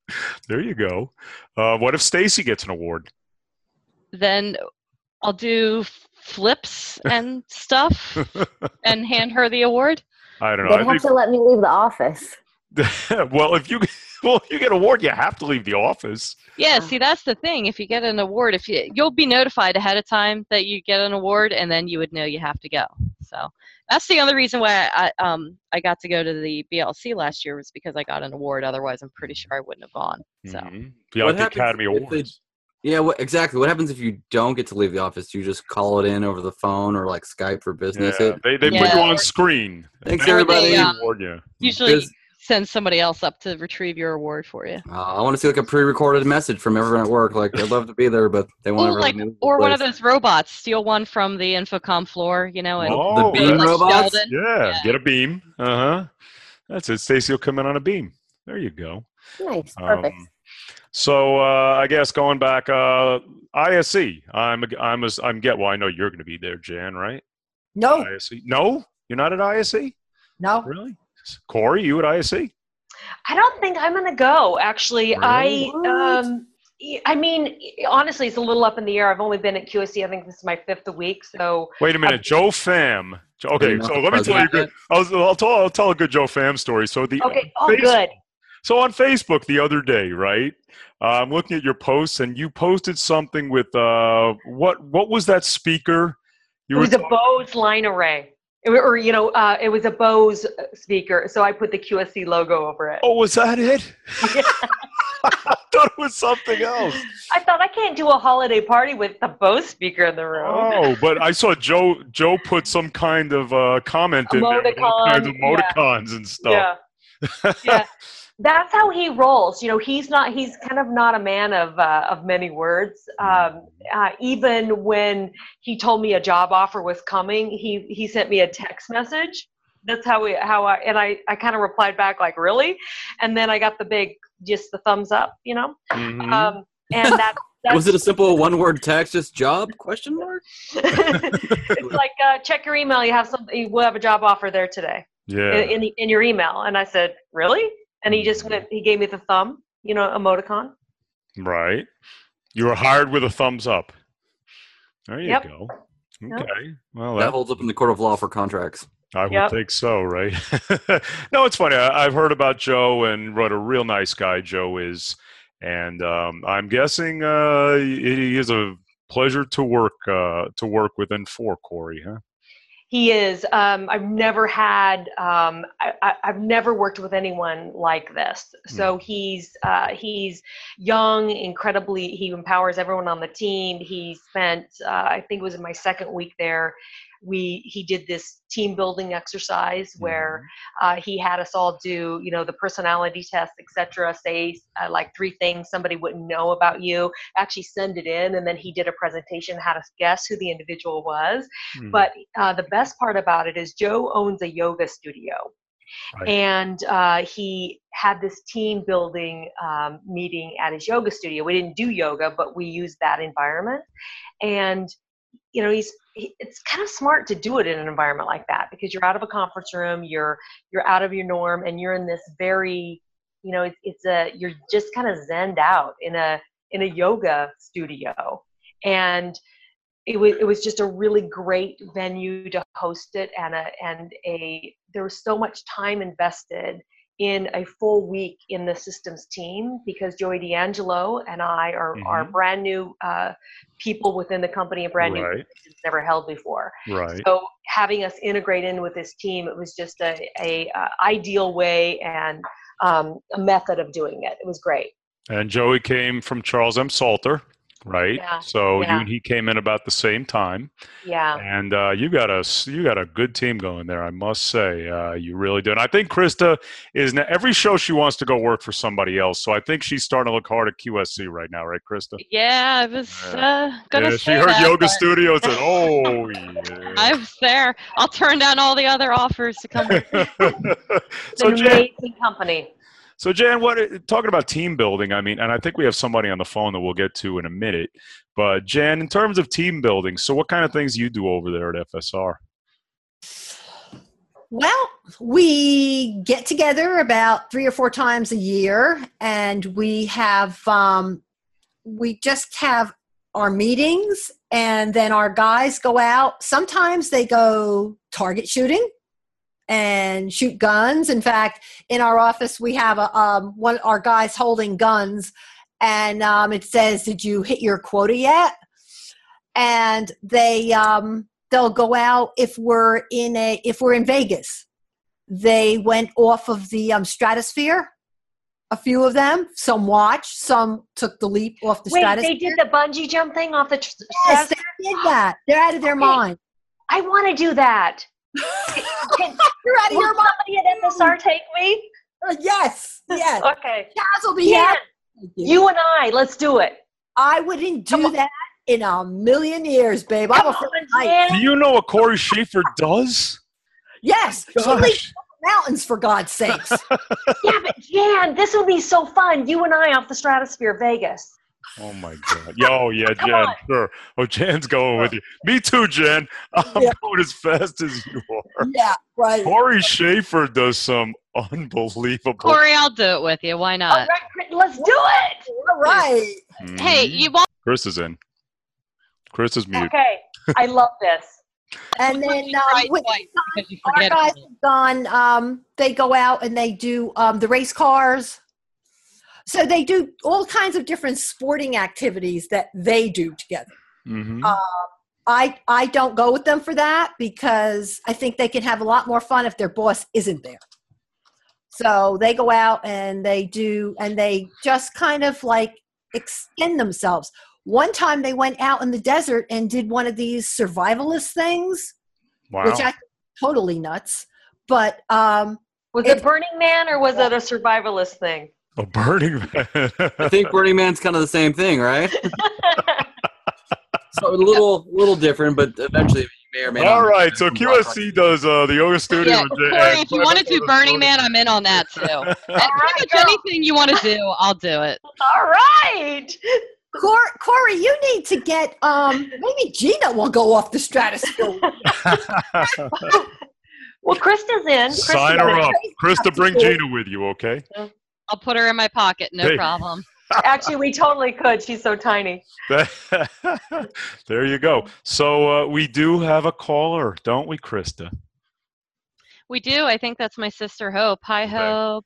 [SPEAKER 4] There you go. Uh, what if Stacy gets an award?
[SPEAKER 1] Then I'll do flips and stuff and hand her the award.
[SPEAKER 4] I don't know.
[SPEAKER 2] They'd
[SPEAKER 4] I
[SPEAKER 2] have
[SPEAKER 4] think,
[SPEAKER 2] to let me leave the office.
[SPEAKER 4] well, if you well, if you get an award, you have to leave the office.
[SPEAKER 1] Yeah, see, that's the thing. If you get an award, if you you'll be notified ahead of time that you get an award, and then you would know you have to go. So that's the other reason why I um I got to go to the B L C last year was because I got an award. Otherwise, I'm pretty sure I wouldn't have gone. So
[SPEAKER 4] Mhm. Yeah,
[SPEAKER 3] What
[SPEAKER 4] the
[SPEAKER 3] happens
[SPEAKER 4] Academy
[SPEAKER 3] if they-
[SPEAKER 4] Awards.
[SPEAKER 3] Yeah, what, exactly. What happens if you don't get to leave the office? Do you just call it in over the phone or like Skype for business?
[SPEAKER 4] Yeah,
[SPEAKER 3] It,
[SPEAKER 4] they they put
[SPEAKER 1] Yeah.
[SPEAKER 4] you on screen.
[SPEAKER 3] Thanks,
[SPEAKER 4] They
[SPEAKER 3] everybody.
[SPEAKER 1] um,
[SPEAKER 4] award you.
[SPEAKER 1] usually
[SPEAKER 3] Biz-
[SPEAKER 1] send somebody else up to retrieve your award for you.
[SPEAKER 3] Uh, I want to see like a pre-recorded message from everyone at work. Like, I'd love to be there, but they won't
[SPEAKER 1] Or
[SPEAKER 3] ever
[SPEAKER 1] like,
[SPEAKER 3] let me leave the
[SPEAKER 1] or one of
[SPEAKER 3] place.
[SPEAKER 1] those robots. Steal one from the Infocom floor, you know, and
[SPEAKER 4] Oh,
[SPEAKER 3] the beam
[SPEAKER 1] like
[SPEAKER 3] robots?
[SPEAKER 1] Sheldon.
[SPEAKER 4] Yeah,
[SPEAKER 1] Yeah.
[SPEAKER 4] get a beam. Uh huh. That's it. Stacy will come in on a beam. There you go.
[SPEAKER 2] Nice, perfect.
[SPEAKER 4] Um, so uh, I guess going back, uh, I S C. I'm I'm a, I'm get. Well, I know you're going to be there, Jan, right?
[SPEAKER 6] No,
[SPEAKER 4] I S C. No, you're not at I S C.
[SPEAKER 6] no.
[SPEAKER 4] Really? Corey, you at I S C?
[SPEAKER 7] I don't think I'm going to go. Actually, I
[SPEAKER 2] What?
[SPEAKER 7] um, y- I mean, honestly, it's a little up in the air. I've only been at Q S C. I think this is my fifth week. So
[SPEAKER 4] Wait a minute, Joe Pham. Jo- Okay,
[SPEAKER 3] You're not
[SPEAKER 4] so
[SPEAKER 3] the
[SPEAKER 4] let me tell you a good.
[SPEAKER 3] president
[SPEAKER 4] I'll, I'll tell I'll tell a good Joe Pham story. So the
[SPEAKER 7] okay, oh,
[SPEAKER 4] Face-
[SPEAKER 7] good.
[SPEAKER 4] So on Facebook the other day, right? Uh, I'm looking at your posts, and you posted something with uh, what? What was that speaker?
[SPEAKER 7] It
[SPEAKER 4] You
[SPEAKER 7] was a
[SPEAKER 4] talking-
[SPEAKER 7] Bose line array, It- or you know, uh, it was a Bose speaker. So I put the Q S C logo over it.
[SPEAKER 4] Oh, was that it? I thought it was something else.
[SPEAKER 7] I thought I can't do a holiday party with the Bose speaker in the room.
[SPEAKER 4] Oh, but I saw Joe. Joe put some kind of uh, comment in there, with all kinds of
[SPEAKER 7] Emoticon, yeah.
[SPEAKER 4] emoticons and stuff.
[SPEAKER 7] Yeah, yeah. That's how he rolls. You know, he's not. He's kind of not a man of uh, of many words. Um, uh, even when he told me a job offer was coming, he he sent me a text message. That's how we how I and I I kind of replied back like, really, and then I got the big just the thumbs up. You know,
[SPEAKER 4] Mhm.
[SPEAKER 7] um, and that. That's,
[SPEAKER 3] Was it a simple one-word text, just job question mark?
[SPEAKER 7] it's like uh, check your email. You have something. We'll have a job offer there today
[SPEAKER 4] yeah.
[SPEAKER 7] in in, the, in your email. And I said, really? And he just went. He gave me the thumb. You know, emoticon.
[SPEAKER 4] Right. You were hired with a thumbs up. There you
[SPEAKER 7] Yep.
[SPEAKER 4] go.
[SPEAKER 7] Yep.
[SPEAKER 4] Okay. Well,
[SPEAKER 3] That
[SPEAKER 4] that,
[SPEAKER 3] holds up in the court of law for contracts.
[SPEAKER 4] I would
[SPEAKER 7] Yep.
[SPEAKER 4] think so, right? No, it's funny. I, I've heard about Joe and what a real nice guy Joe is. And um, I'm guessing uh, he he is a pleasure to work uh, to work with and for Corey, huh?
[SPEAKER 7] He is. Um, I've never had. Um, I, I, I've never worked with anyone like this. So he's uh, he's young, incredibly. He empowers everyone on the team. He spent. Uh, I think it was in my second week there. We he did this team building exercise where uh, he had us all do, you know, the personality test, et cetera. Say uh, like three things somebody wouldn't know about you. Actually send it in, and then he did a presentation, had us guess who the individual was.
[SPEAKER 4] Hmm.
[SPEAKER 7] But uh, the best part about it is Joe owns a yoga studio.
[SPEAKER 4] Right.
[SPEAKER 7] And uh, he had this team building um, meeting at his yoga studio. We didn't do yoga, but we used that environment. And, you know, he's he, it's kind of smart to do it in an environment like that because you're out of a conference room, you're you're out of your norm, and you're in this very, you know, it's, it's a you're just kind of zenned out in a in a yoga studio. And it was it was just a really great venue to host it, and a and a there was so much time invested in a full week in the systems team because Joey D'Angelo and I are
[SPEAKER 4] Mhm.
[SPEAKER 7] are brand new uh, people within the company, and brand new
[SPEAKER 4] Right.
[SPEAKER 7] positions never held before.
[SPEAKER 4] Right.
[SPEAKER 7] So having us integrate in with this team, it was just a, a, uh ideal way and um, a method of doing it. It was great.
[SPEAKER 4] And Joey came from Charles M. Salter, right?
[SPEAKER 7] Yeah,
[SPEAKER 4] So
[SPEAKER 7] yeah.
[SPEAKER 4] you and he came in about the same time.
[SPEAKER 7] Yeah.
[SPEAKER 4] And uh, you got a you got a good team going there, I must say. Uh, you really do. And I think Krista is now, every show she wants to go work for somebody else. So I think she's starting to look hard at Q S C right now, right, Krista?
[SPEAKER 1] Yeah, I was uh, gonna
[SPEAKER 4] Yeah, she
[SPEAKER 1] say
[SPEAKER 4] heard
[SPEAKER 1] that,
[SPEAKER 4] Yoga
[SPEAKER 1] but
[SPEAKER 4] Studios and oh yeah.
[SPEAKER 1] I was there. I'll turn down all the other offers to come with.
[SPEAKER 7] It's
[SPEAKER 4] so
[SPEAKER 7] an
[SPEAKER 4] Jan,
[SPEAKER 7] amazing company.
[SPEAKER 4] so Jan, what talking about team building? I mean, and I think we have somebody on the phone that we'll get to in a minute. But Jan, in terms of team building, so what kind of things you do over there at F S R?
[SPEAKER 6] Well, we get together about three or four times a year, and we have um, we just have our meetings, and then our guys go out. Sometimes they go target shooting and shoot guns. In fact, in our office, we have a um, one our guys holding guns, and um, it says, "Did you hit your quota yet?" And they um, they'll go out if we're in a if we're in Vegas. They went off of the um, stratosphere. A few of them, some watched, some took the leap off the
[SPEAKER 7] Wait,
[SPEAKER 6] stratosphere.
[SPEAKER 7] they did the bungee jump thing off the. Tr-
[SPEAKER 6] Yes, they did that. They're out of their
[SPEAKER 7] Okay.
[SPEAKER 6] mind.
[SPEAKER 7] I want to do that. Can,
[SPEAKER 6] You're out of
[SPEAKER 7] will
[SPEAKER 6] your mind.
[SPEAKER 7] somebody at F S R take me?
[SPEAKER 6] Uh, Yes, yes.
[SPEAKER 7] Okay.
[SPEAKER 6] Chaz will be
[SPEAKER 7] Yeah.
[SPEAKER 6] happy.
[SPEAKER 7] You and I, let's do it.
[SPEAKER 6] I wouldn't do
[SPEAKER 7] Come on.
[SPEAKER 6] that in a million years, babe. I'm
[SPEAKER 7] Come
[SPEAKER 6] afraid.
[SPEAKER 7] on,
[SPEAKER 6] I-
[SPEAKER 7] Jan.
[SPEAKER 4] Do you know what Corey Schaefer does?
[SPEAKER 6] Yes, she
[SPEAKER 4] Gosh.
[SPEAKER 6] leaves the mountains for God's sakes.
[SPEAKER 7] Yeah, but Jan, this would be so fun. You and I off the stratosphere, Vegas.
[SPEAKER 4] Oh my God! Yo, yeah,
[SPEAKER 7] Come
[SPEAKER 4] Jan,
[SPEAKER 7] on.
[SPEAKER 4] sure. Oh, Jan's going with you. Me too, Jan. I'm
[SPEAKER 6] Yeah.
[SPEAKER 4] going as fast as you are.
[SPEAKER 6] Yeah, right.
[SPEAKER 4] Corey Schaefer does some unbelievable.
[SPEAKER 1] Corey, I'll do it with you. Why
[SPEAKER 7] All
[SPEAKER 1] not?
[SPEAKER 7] right, let's do it.
[SPEAKER 6] All right.
[SPEAKER 4] Mhm.
[SPEAKER 1] Hey, you want
[SPEAKER 4] Chris is in. Chris is mute.
[SPEAKER 7] Okay, I love this.
[SPEAKER 6] And then
[SPEAKER 1] to
[SPEAKER 6] um,
[SPEAKER 1] try
[SPEAKER 6] with
[SPEAKER 1] twice because you
[SPEAKER 6] our
[SPEAKER 1] forget
[SPEAKER 6] guys
[SPEAKER 1] it.
[SPEAKER 6] have gone, um, they go out and they do um, the race cars. So they do all kinds of different sporting activities that they do together.
[SPEAKER 4] Mhm.
[SPEAKER 6] Uh, I I don't go with them for that because I think they can have a lot more fun if their boss isn't there. So they go out and they do, and they just kind of like extend themselves. One time they went out in the desert and did one of these survivalist things,
[SPEAKER 4] Wow.
[SPEAKER 6] which I totally nuts. But um,
[SPEAKER 7] Was
[SPEAKER 6] It-
[SPEAKER 7] it Burning Man or was it a survivalist thing?
[SPEAKER 4] A Burning Man.
[SPEAKER 3] I think Burning Man's kind of the same thing, right? So a little, little different, but eventually you may or may not.
[SPEAKER 4] All right, so Q S C does uh, the yoga studio.
[SPEAKER 1] Yeah,
[SPEAKER 4] and-
[SPEAKER 1] Corey, if you
[SPEAKER 4] and-
[SPEAKER 1] want to do Burning Man, I'm in on that too. And pretty much
[SPEAKER 7] girl.
[SPEAKER 1] anything you want to do, I'll do it.
[SPEAKER 7] All right.
[SPEAKER 6] Cor- Corey, you need to get um, maybe Gina will go off the stratosphere.
[SPEAKER 7] Well, Krista's in. Krista's
[SPEAKER 4] Sign her
[SPEAKER 7] in.
[SPEAKER 4] up. Krista, bring Gina with you, okay?
[SPEAKER 1] I'll put her in my pocket, no
[SPEAKER 4] Hey.
[SPEAKER 1] problem.
[SPEAKER 7] Actually, we totally could. She's so tiny.
[SPEAKER 4] There you go. So uh, we do have a caller, don't we, Krista?
[SPEAKER 1] We do. I think that's my sister Hope. Hi,
[SPEAKER 4] Okay.
[SPEAKER 1] Hope.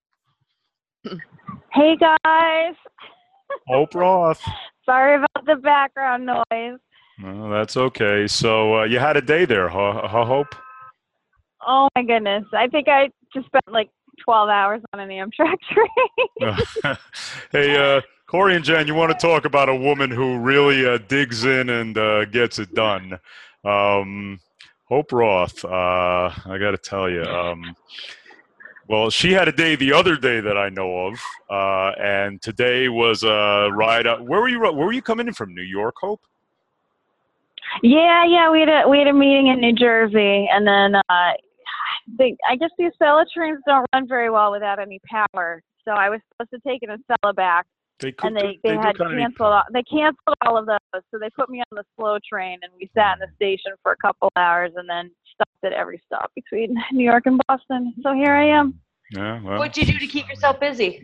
[SPEAKER 8] Hey guys,
[SPEAKER 4] Hope Roth.
[SPEAKER 8] sorry about the background noise.
[SPEAKER 4] No, that's okay. So uh, you had a day there, huh, huh, Hope?
[SPEAKER 8] Oh my goodness, I think I just spent like twelve hours on an Amtrak train.
[SPEAKER 4] Hey, uh, Corey and Jen, you want to talk about a woman who really uh, digs in and uh, gets it done. Um, Hope Roth, uh, I got to tell you. Um, well, she had a day the other day that I know of, uh, and today was a ride out. Where were you? Where were you coming in from? New York, Hope?
[SPEAKER 8] yeah, yeah, we had a we had a meeting in New Jersey, and then uh, they, I guess these Acela trains don't run very well without any power. So I was supposed to take an Acela back,
[SPEAKER 4] They could,
[SPEAKER 8] and they they,
[SPEAKER 4] do
[SPEAKER 8] had
[SPEAKER 4] kinda need-
[SPEAKER 8] canceled all, they canceled all of those. So they put me on the slow train, and we sat in the station for a couple hours, and then stopped at every stop between New York and Boston. So here I am.
[SPEAKER 4] Yeah, well,
[SPEAKER 7] What'd you do to keep yourself busy?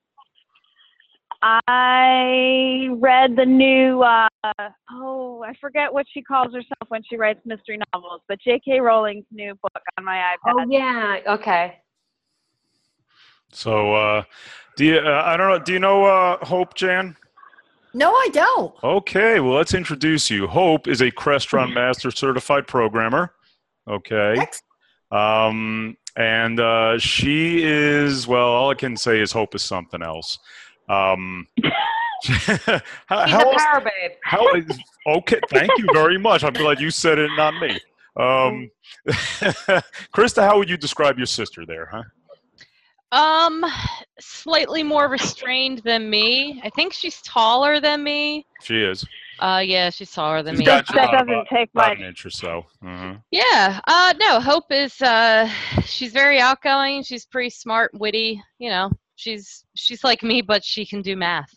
[SPEAKER 8] I read the new, uh, oh, I forget what she calls herself when she writes mystery novels, but J K. Rowling's new book on my iPad.
[SPEAKER 7] Oh, yeah. Okay.
[SPEAKER 4] so uh, do you? Uh, I don't know. Do you know uh, Hope, Jan?
[SPEAKER 6] No, I don't.
[SPEAKER 4] Okay, well, let's introduce you. Hope is a Crestron Master Certified Programmer. Okay.
[SPEAKER 6] Excellent.
[SPEAKER 4] Um, and uh, she is, well, all I can say is Hope is something else. Um, how,
[SPEAKER 7] She's
[SPEAKER 4] how
[SPEAKER 7] a
[SPEAKER 4] else-
[SPEAKER 7] power babe.
[SPEAKER 4] how is, okay, thank you very much. I'm glad you said it, not me. Um, Krista, how would you describe your sister there, huh?
[SPEAKER 1] Um, slightly more restrained than me. I think she's taller than me.
[SPEAKER 4] She is.
[SPEAKER 1] Uh, yeah, she's taller than
[SPEAKER 4] She's
[SPEAKER 1] me.
[SPEAKER 4] got
[SPEAKER 8] That,
[SPEAKER 4] you
[SPEAKER 8] that
[SPEAKER 4] about-
[SPEAKER 8] doesn't take
[SPEAKER 4] About
[SPEAKER 8] much.
[SPEAKER 4] an inch or so. Uh-huh.
[SPEAKER 1] Yeah. Uh, no, Hope is. Uh, she's very outgoing. She's pretty smart, witty. You know, she's she's like me, but she can do math.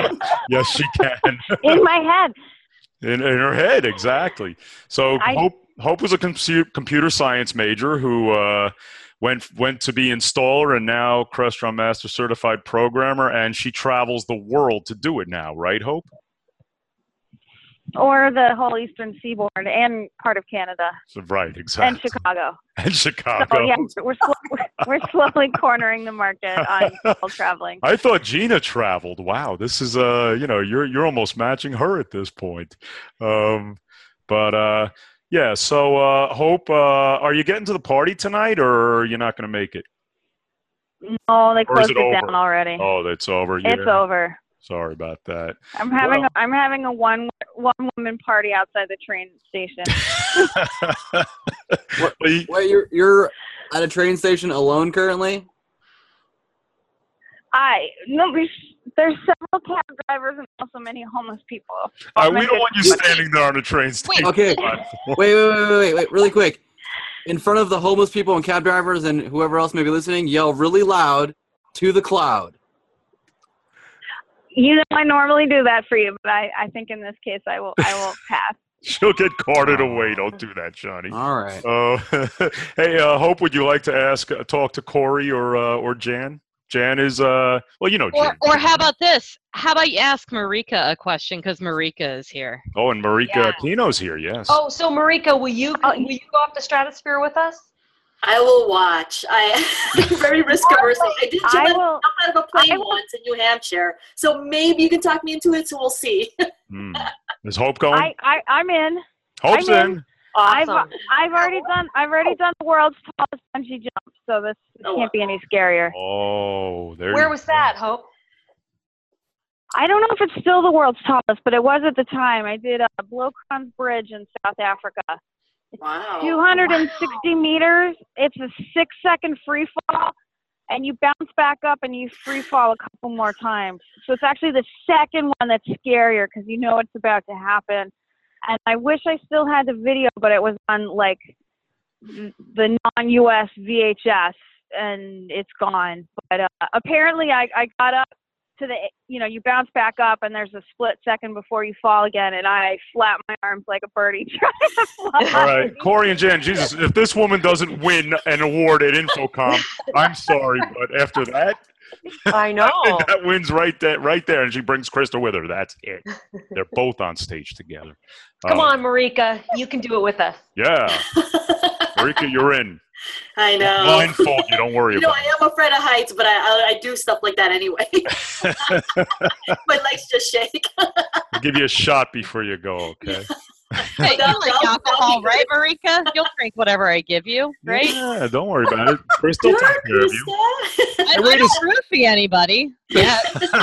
[SPEAKER 4] Yes, she can.
[SPEAKER 8] In my head.
[SPEAKER 4] In, in her head, exactly. So
[SPEAKER 8] I-
[SPEAKER 4] Hope, Hope was a compu- computer science major who uh, went went to be installer and now Crestron Master Certified Programmer, and she travels the world to do it now, right, Hope?
[SPEAKER 8] Or the whole Eastern Seaboard and part of Canada.
[SPEAKER 4] So, right, exactly.
[SPEAKER 8] And Chicago.
[SPEAKER 4] And Chicago.
[SPEAKER 8] So, yeah, we're, sl- we're slowly cornering the market on people traveling.
[SPEAKER 4] I thought Gina traveled. Wow, this is uh, you know, you're you're almost matching her at this point. Um, but uh, yeah. So uh, Hope, uh, are you getting to the party tonight, or you're not going to make it?
[SPEAKER 8] No, they
[SPEAKER 4] Or is
[SPEAKER 8] closed
[SPEAKER 4] it
[SPEAKER 8] it,
[SPEAKER 4] over?
[SPEAKER 8] down already.
[SPEAKER 4] Oh, that's over.
[SPEAKER 8] It's
[SPEAKER 4] Yeah.
[SPEAKER 8] over.
[SPEAKER 4] Sorry about that.
[SPEAKER 8] I'm having
[SPEAKER 4] Well.
[SPEAKER 8] a, I'm having a one one woman party outside the train station.
[SPEAKER 3] What,
[SPEAKER 4] Well, you-
[SPEAKER 3] wait, you're you're at a train station alone currently?
[SPEAKER 8] I no, there's, there's several cab drivers and also many homeless people.
[SPEAKER 4] Uh, we don't want you standing there on a train station.
[SPEAKER 3] Okay.
[SPEAKER 4] platform.
[SPEAKER 3] Wait, wait, wait, wait, wait, wait, really quick. In front of the homeless people and cab drivers and whoever else may be listening, yell really loud to the cloud.
[SPEAKER 8] You know, I normally do that for you, but I, I think in this case I will I will pass.
[SPEAKER 4] She'll get carted away. Don't do that, Johnny.
[SPEAKER 3] All right.
[SPEAKER 4] Uh, hey, uh, Hope, would you like to ask, uh, talk to Corey or uh, or Jan? Jan is, uh, well, you know
[SPEAKER 1] Or,
[SPEAKER 4] Jan.
[SPEAKER 1] or how about this? How about you ask Marika a question because Marika is here.
[SPEAKER 4] Oh, and Marika
[SPEAKER 7] Yeah.
[SPEAKER 4] Pino's here, yes.
[SPEAKER 7] Oh, so Marika, will you
[SPEAKER 8] Oh,
[SPEAKER 7] will you go off the stratosphere with us?
[SPEAKER 5] I will watch. I am very risk averse. I did jump
[SPEAKER 8] I
[SPEAKER 5] out,
[SPEAKER 8] will-
[SPEAKER 5] jump out of a plane
[SPEAKER 8] I will-
[SPEAKER 5] once in New Hampshire, so maybe you can talk me into it. So we'll see.
[SPEAKER 4] Hmm. Is Hope going?
[SPEAKER 8] I, I I'm in.
[SPEAKER 4] Hope's
[SPEAKER 8] I'm
[SPEAKER 4] in.
[SPEAKER 8] in. I've
[SPEAKER 7] Awesome.
[SPEAKER 8] I've already done I've already done the world's tallest bungee jump, so this
[SPEAKER 5] Oh,
[SPEAKER 8] can't be any scarier.
[SPEAKER 4] Oh, there
[SPEAKER 7] Where
[SPEAKER 4] you
[SPEAKER 7] was
[SPEAKER 4] go.
[SPEAKER 7] that, Hope?
[SPEAKER 8] I don't know if it's still the world's tallest, but it was at the time. I did a Blokran's Bridge in South Africa.
[SPEAKER 5] Wow.
[SPEAKER 8] two hundred sixty meters. It's a six second free fall, and you bounce back up and you free fall a couple more times. So it's actually the second one that's scarier because you know it's about to happen. And I wish I still had the video, but it was on like the non-U S V H S, and it's gone. But uh, apparently, I, I got up to the, you know, you bounce back up, and there's a split second before you fall again, and I flap my arms like a birdie trying to fly.
[SPEAKER 4] All right, Corey and Jan, Jesus, if this woman doesn't win an award at Infocom, I'm sorry, but after that,
[SPEAKER 7] I know.
[SPEAKER 4] that wins right there, right there, and she brings Krista with her. That's it. They're both on stage together.
[SPEAKER 7] Come
[SPEAKER 4] Um,
[SPEAKER 7] on, Marika, you can do it with us.
[SPEAKER 4] Yeah, Marika, you're in.
[SPEAKER 5] I know.
[SPEAKER 4] Blindfold you. Don't worry
[SPEAKER 5] You know,
[SPEAKER 4] about
[SPEAKER 5] I am afraid of heights, but I I, I do stuff like that anyway.
[SPEAKER 4] it.
[SPEAKER 5] My legs just shake.
[SPEAKER 4] I'll give you a shot before you go, okay?
[SPEAKER 1] Hey, you
[SPEAKER 5] That'll-
[SPEAKER 1] like
[SPEAKER 5] that'll-
[SPEAKER 1] alcohol,
[SPEAKER 5] that'll be
[SPEAKER 1] right, Marika? You'll drink whatever I give you, right?
[SPEAKER 4] Yeah, don't worry about it. Krista will
[SPEAKER 5] Sure,
[SPEAKER 4] take care of you.
[SPEAKER 5] Krista.
[SPEAKER 1] I,
[SPEAKER 4] wait
[SPEAKER 1] I
[SPEAKER 4] a
[SPEAKER 1] don't roofie anybody. Yeah.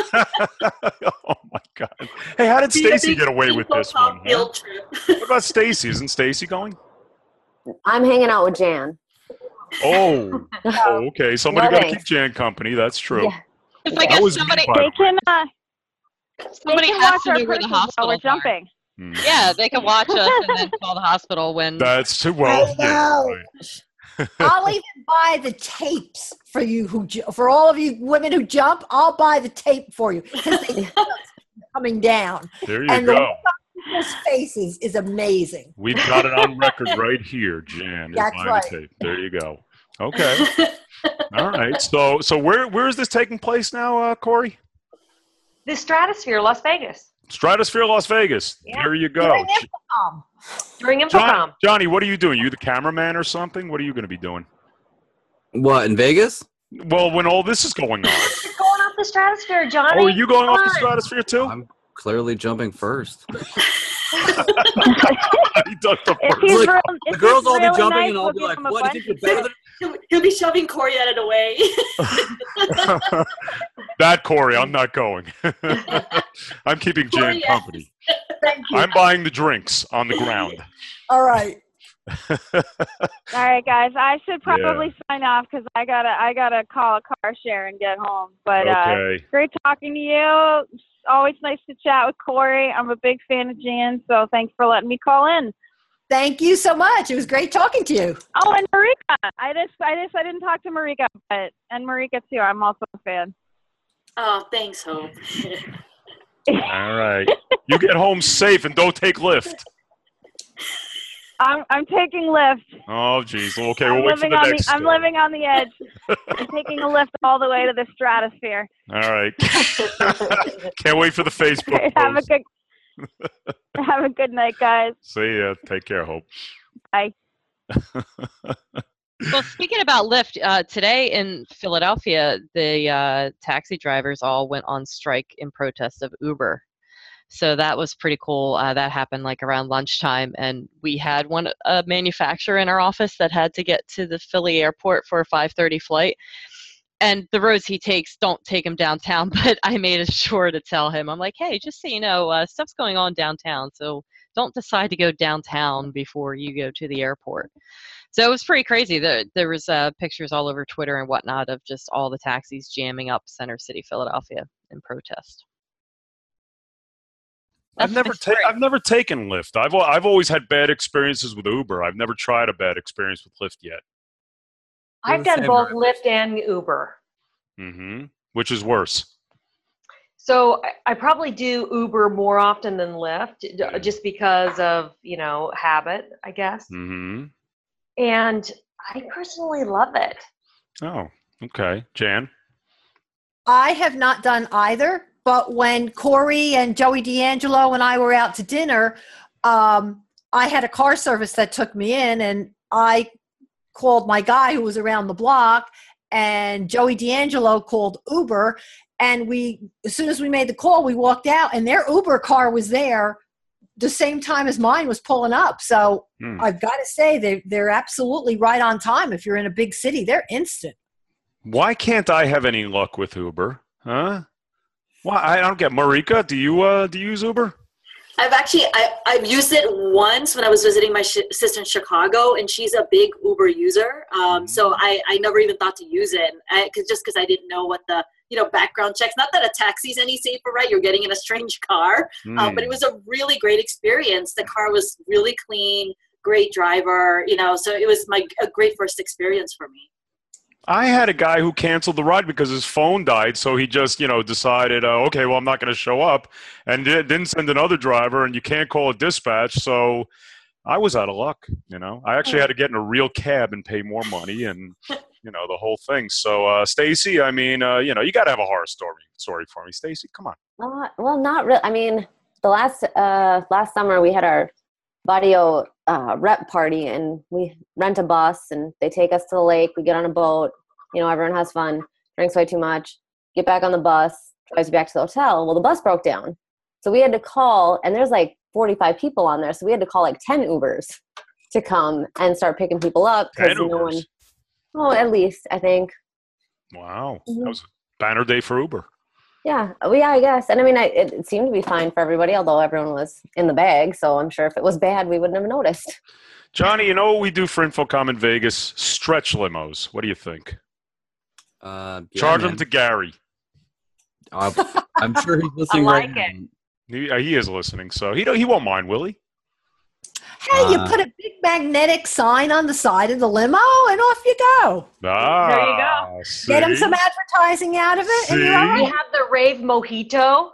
[SPEAKER 4] Oh my God! Hey, how did
[SPEAKER 5] Be a
[SPEAKER 4] Stacy
[SPEAKER 5] big
[SPEAKER 4] get away with this
[SPEAKER 5] Infocom
[SPEAKER 4] one? huh?
[SPEAKER 5] Field trip.
[SPEAKER 4] What about Stacy? Isn't Stacy going?
[SPEAKER 2] I'm hanging out with Jan.
[SPEAKER 4] Oh, oh okay. Somebody
[SPEAKER 2] No
[SPEAKER 4] got to
[SPEAKER 2] thanks.
[SPEAKER 4] keep Jan company. That's true.
[SPEAKER 2] Yeah.
[SPEAKER 1] It's like
[SPEAKER 4] That
[SPEAKER 1] if
[SPEAKER 4] was me,
[SPEAKER 1] somebody,
[SPEAKER 4] by the
[SPEAKER 8] They can uh,
[SPEAKER 1] somebody
[SPEAKER 8] they can
[SPEAKER 1] has
[SPEAKER 8] watch
[SPEAKER 1] to
[SPEAKER 8] our
[SPEAKER 1] know where the
[SPEAKER 8] purses while
[SPEAKER 1] hospital
[SPEAKER 8] we're
[SPEAKER 1] are.
[SPEAKER 8] jumping.
[SPEAKER 4] Hmm.
[SPEAKER 1] Yeah, they can watch us and then call the hospital when.
[SPEAKER 4] That's too well.
[SPEAKER 6] I
[SPEAKER 4] Yeah,
[SPEAKER 6] know.
[SPEAKER 4] right.
[SPEAKER 6] I'll even buy the tapes for you who ju- for all of you women who jump. I'll buy the tape for you 'cause they coming down.
[SPEAKER 4] There you
[SPEAKER 6] And the
[SPEAKER 4] go.
[SPEAKER 6] look on people's faces is amazing.
[SPEAKER 4] We've got it on record right here, Jan. is
[SPEAKER 6] That's
[SPEAKER 4] buying the
[SPEAKER 6] right.
[SPEAKER 4] tape. There you go. Okay. All right. So, so where where is this taking place now, uh, Corey?
[SPEAKER 7] The Stratosphere, Las Vegas,
[SPEAKER 4] Stratosphere, Las Vegas.
[SPEAKER 7] Yeah.
[SPEAKER 4] There you go.
[SPEAKER 6] During Infocom.
[SPEAKER 7] during Infocom.
[SPEAKER 4] John, Johnny, what are you doing? You the cameraman or something? What are you going to be doing?
[SPEAKER 3] What, in Vegas?
[SPEAKER 4] Well, when all this is going on.
[SPEAKER 7] You're going off the Stratosphere, Johnny.
[SPEAKER 4] Oh, are you going
[SPEAKER 7] Come
[SPEAKER 4] off the
[SPEAKER 7] on.
[SPEAKER 4] Stratosphere too?
[SPEAKER 3] I'm clearly jumping first.
[SPEAKER 4] He does the
[SPEAKER 8] If
[SPEAKER 4] first.
[SPEAKER 8] he's
[SPEAKER 3] Like,
[SPEAKER 8] real,
[SPEAKER 3] The
[SPEAKER 8] if
[SPEAKER 3] girls
[SPEAKER 8] he's
[SPEAKER 3] all be
[SPEAKER 8] really
[SPEAKER 3] jumping
[SPEAKER 8] nice,
[SPEAKER 3] and I'll
[SPEAKER 8] we'll
[SPEAKER 3] be
[SPEAKER 8] give
[SPEAKER 3] like,
[SPEAKER 8] him a
[SPEAKER 3] what, do you think you're better than
[SPEAKER 5] He'll, he'll be shoving Corey out of the way.
[SPEAKER 4] That Corey, I'm not going. I'm keeping Jan
[SPEAKER 5] Corey, yes.
[SPEAKER 4] company.
[SPEAKER 6] Thank you.
[SPEAKER 4] I'm buying the drinks on the ground.
[SPEAKER 6] All right.
[SPEAKER 8] All right, guys. I should probably sign off because I gotta I gotta call a car share and get home. But uh,
[SPEAKER 4] Okay.
[SPEAKER 8] great talking to you. It's always nice to chat with Corey. I'm a big fan of Jan, so thanks for letting me call in.
[SPEAKER 6] Thank you so much. It was great talking to you.
[SPEAKER 8] Oh, and Marika. I just I just I didn't talk to Marika, but and Marika too. I'm also a fan.
[SPEAKER 5] Oh, thanks, Hope.
[SPEAKER 4] All right. You get home safe and don't take Lyft.
[SPEAKER 8] I'm I'm taking Lyft.
[SPEAKER 4] Oh, geez. Okay,
[SPEAKER 8] I'm
[SPEAKER 4] we'll wait for
[SPEAKER 8] living
[SPEAKER 4] the
[SPEAKER 8] on
[SPEAKER 4] next
[SPEAKER 8] the I'm
[SPEAKER 4] story.
[SPEAKER 8] living on the edge. I'm taking a Lyft all the way to the stratosphere.
[SPEAKER 4] All right. Can't wait for the Facebook
[SPEAKER 8] have a
[SPEAKER 4] post.
[SPEAKER 8] good have a good night, guys.
[SPEAKER 4] See ya. Take care, Hope.
[SPEAKER 8] Bye.
[SPEAKER 1] Well, speaking about Lyft, uh, today in Philadelphia, the uh, taxi drivers all went on strike in protest of Uber. So that was pretty cool. Uh, that happened like around lunchtime, and we had one a manufacturer in our office that had to get to the Philly airport for a five thirty flight. And the roads he takes don't take him downtown, but I made sure to tell him, I'm like, hey, just so you know, uh, stuff's going on downtown, so don't decide to go downtown before you go to the airport. So it was pretty crazy. There, there was uh, pictures all over Twitter and whatnot of just all the taxis jamming up Center City, Philadelphia in protest.
[SPEAKER 4] I've
[SPEAKER 1] That's
[SPEAKER 4] never
[SPEAKER 1] my
[SPEAKER 4] ta-
[SPEAKER 1] story.
[SPEAKER 4] I've never taken Lyft. I've al- I've always had bad experiences with Uber. I've never tried a bad experience with Lyft yet.
[SPEAKER 7] I've
[SPEAKER 3] the
[SPEAKER 7] done
[SPEAKER 3] same
[SPEAKER 7] both
[SPEAKER 3] drivers.
[SPEAKER 7] Lyft and Uber.
[SPEAKER 4] Mm-hmm. Which is worse?
[SPEAKER 7] So I, I probably do Uber more often than Lyft, d- just because of, you know, habit, I guess.
[SPEAKER 4] Mm-hmm.
[SPEAKER 7] And I personally love it.
[SPEAKER 4] Oh, okay. Jan?
[SPEAKER 6] I have not done either, but when Corey and Joey D'Angelo and I were out to dinner, um, I had a car service that took me in, and I called my guy who was around the block, and Joey D'Angelo called Uber, and we, as soon as we made the call, we walked out, and their Uber car was there the same time as mine was pulling up. So
[SPEAKER 4] Hmm.
[SPEAKER 6] I've got to say, they, they're absolutely right on time. If you're in a big city, they're instant.
[SPEAKER 4] Why can't I have any luck with Uber? Huh? Why? I don't get. Marika, do you uh do you use Uber?
[SPEAKER 5] I've actually I, I've used it once when I was visiting my sh- sister in Chicago, and she's a big Uber user. Um, so I, I never even thought to use it, I, cause just because I didn't know what the you know background checks. Not that a taxi's any safer, right? You're getting in a strange car, uh, but it was a really great experience. The car was really clean, great driver, you know. So it was my a great first experience for me.
[SPEAKER 4] I had a guy who canceled the ride because his phone died, so he just, you know, decided, uh, okay, well, I'm not going to show up, and di- didn't send another driver, and you can't call a dispatch, so I was out of luck, you know. I actually had to get in a real cab and pay more money, and, you know, the whole thing. So, uh, Stacy, I mean, uh, you know, you got to have a horror story story for me. Stacy, come on.
[SPEAKER 2] Uh, well, not really. I mean, the last uh, last summer we had our Vadio uh, rep party, and we rent a bus, and they take us to the lake. We get on a boat. You know, everyone has fun, drinks way too much, get back on the bus, drives you back to the hotel. Well, the bus broke down. So we had to call, and there's like forty-five people on there. So we had to call like ten Ubers to come and start picking people up.
[SPEAKER 4] ten
[SPEAKER 2] no one,
[SPEAKER 4] Ubers?
[SPEAKER 2] oh, at least, I think.
[SPEAKER 4] Wow.
[SPEAKER 2] Mhm.
[SPEAKER 4] That was a banner day for Uber.
[SPEAKER 2] Yeah, well, yeah, I guess. And I mean, I, it, it seemed to be fine for everybody, although everyone was in the bag. So I'm sure if it was bad, we wouldn't have noticed.
[SPEAKER 4] Johnny, you know what we do for InfoComm in Vegas? Stretch limos. What do you think?
[SPEAKER 3] Uh, yeah,
[SPEAKER 4] Charge
[SPEAKER 3] man.
[SPEAKER 4] them to Gary.
[SPEAKER 3] Uh, I'm sure he's listening
[SPEAKER 7] like
[SPEAKER 3] right
[SPEAKER 7] it.
[SPEAKER 3] now.
[SPEAKER 4] He, uh, he is listening, so he don't, he won't mind, will he?
[SPEAKER 6] Hey, you
[SPEAKER 3] Uh,
[SPEAKER 6] put a big magnetic sign on the side of the limo, and off you go.
[SPEAKER 4] Ah,
[SPEAKER 7] There you go.
[SPEAKER 6] Get them
[SPEAKER 4] see?
[SPEAKER 6] some advertising out of it, and you're all
[SPEAKER 4] See?
[SPEAKER 7] We
[SPEAKER 6] right.
[SPEAKER 7] have the Rave Mojito.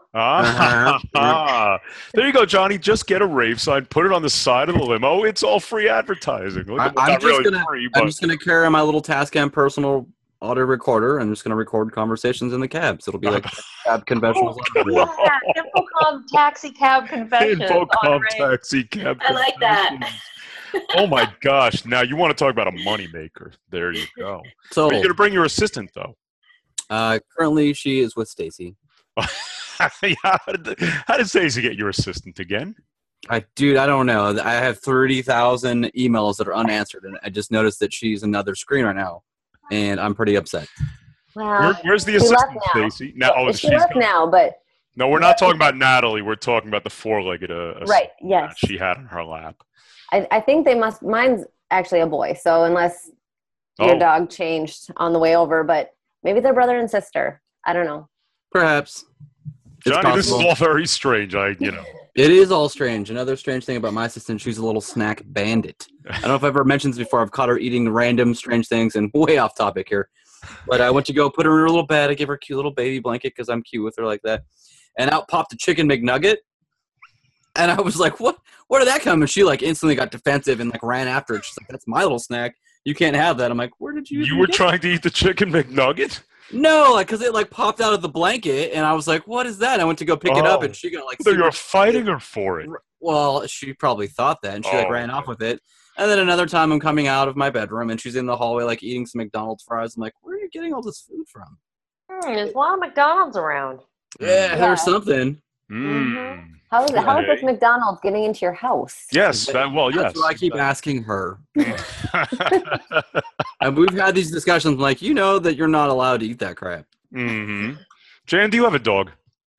[SPEAKER 4] Ah, there you go, Johnny. Just get a rave sign, put it on the side of the limo. It's all free advertising. Look,
[SPEAKER 3] I,
[SPEAKER 4] well,
[SPEAKER 3] I'm
[SPEAKER 4] not
[SPEAKER 3] just
[SPEAKER 4] really
[SPEAKER 3] gonna,
[SPEAKER 4] free,
[SPEAKER 3] I'm
[SPEAKER 4] but
[SPEAKER 3] just gonna carry my little Tascam personal audio recorder. I'm just gonna record conversations in the cab, so it'll be like cab conventional.
[SPEAKER 7] Yeah, Infocom Taxi Cab Confessions. on
[SPEAKER 4] InfoComm
[SPEAKER 7] Rave.
[SPEAKER 4] Taxi Cab.
[SPEAKER 5] I like that.
[SPEAKER 4] Confessions. Oh my gosh! Now you want to talk about a moneymaker? There you go.
[SPEAKER 3] So,
[SPEAKER 4] Are you gonna bring your assistant though?
[SPEAKER 3] uh, currently she is with Stacy.
[SPEAKER 4] Yeah, how did, how did Stacey get your assistant again?
[SPEAKER 3] I, dude, I don't know. I have thirty thousand emails that are unanswered, and I just noticed that she's another screen right now, and I'm pretty upset.
[SPEAKER 2] Wow.
[SPEAKER 4] Where, where's the
[SPEAKER 2] she left
[SPEAKER 4] assistant,
[SPEAKER 2] now.
[SPEAKER 4] Stacey? Now, oh,
[SPEAKER 2] she
[SPEAKER 4] she's
[SPEAKER 2] left
[SPEAKER 4] gone.
[SPEAKER 2] now, but
[SPEAKER 4] No, we're not talking about Natalie. We're talking about the four-legged uh, assistant
[SPEAKER 2] right, yes.
[SPEAKER 4] that she had on her lap.
[SPEAKER 2] I, I think they must. Mine's actually a boy, so unless your
[SPEAKER 4] Oh.
[SPEAKER 2] dog changed on the way over, but maybe they're brother and sister. I don't know.
[SPEAKER 3] Perhaps. It's
[SPEAKER 4] Johnny, this is
[SPEAKER 3] possible.
[SPEAKER 4] all very strange. I, you know.
[SPEAKER 3] It is all strange. Another strange thing about my assistant, she's a little snack bandit. I don't know if I've ever mentioned this before. I've caught her eating random strange things, and way off topic here. But I went to go put her in her little bed. I give her a cute little baby blanket because I'm cute with her like that. And out popped a chicken McNugget. And I was like, what? Where did that come? And she like instantly got defensive and like ran after it. She's like, that's my little snack. You can't have that. I'm like, where did you?
[SPEAKER 4] You were trying to eat the chicken McNugget?
[SPEAKER 3] No, like because it like popped out of the blanket, and I was like, what is that? I went to go pick it up,
[SPEAKER 4] Oh.
[SPEAKER 3] and she got like.
[SPEAKER 4] So
[SPEAKER 3] super
[SPEAKER 4] you're fighting her for it.
[SPEAKER 3] Well, she probably thought that, and she like
[SPEAKER 4] Oh,
[SPEAKER 3] ran
[SPEAKER 4] okay.
[SPEAKER 3] off with it. And then another time, I'm coming out of my bedroom, and she's in the hallway like eating some McDonald's fries. I'm like, where are you getting all this food from?
[SPEAKER 7] Hmm, there's a lot of McDonald's around.
[SPEAKER 3] Yeah,
[SPEAKER 2] Yeah.
[SPEAKER 3] there's something.
[SPEAKER 4] Mm.
[SPEAKER 2] How is, how is this
[SPEAKER 4] Okay.
[SPEAKER 2] McDonald's getting into your house?
[SPEAKER 4] Yes. That, well, yes.
[SPEAKER 3] That's what I keep asking her.
[SPEAKER 4] asking.
[SPEAKER 3] And we've had these discussions. I'm like, you know that you're not allowed to eat that crap.
[SPEAKER 4] hmm Jan, do you have a dog?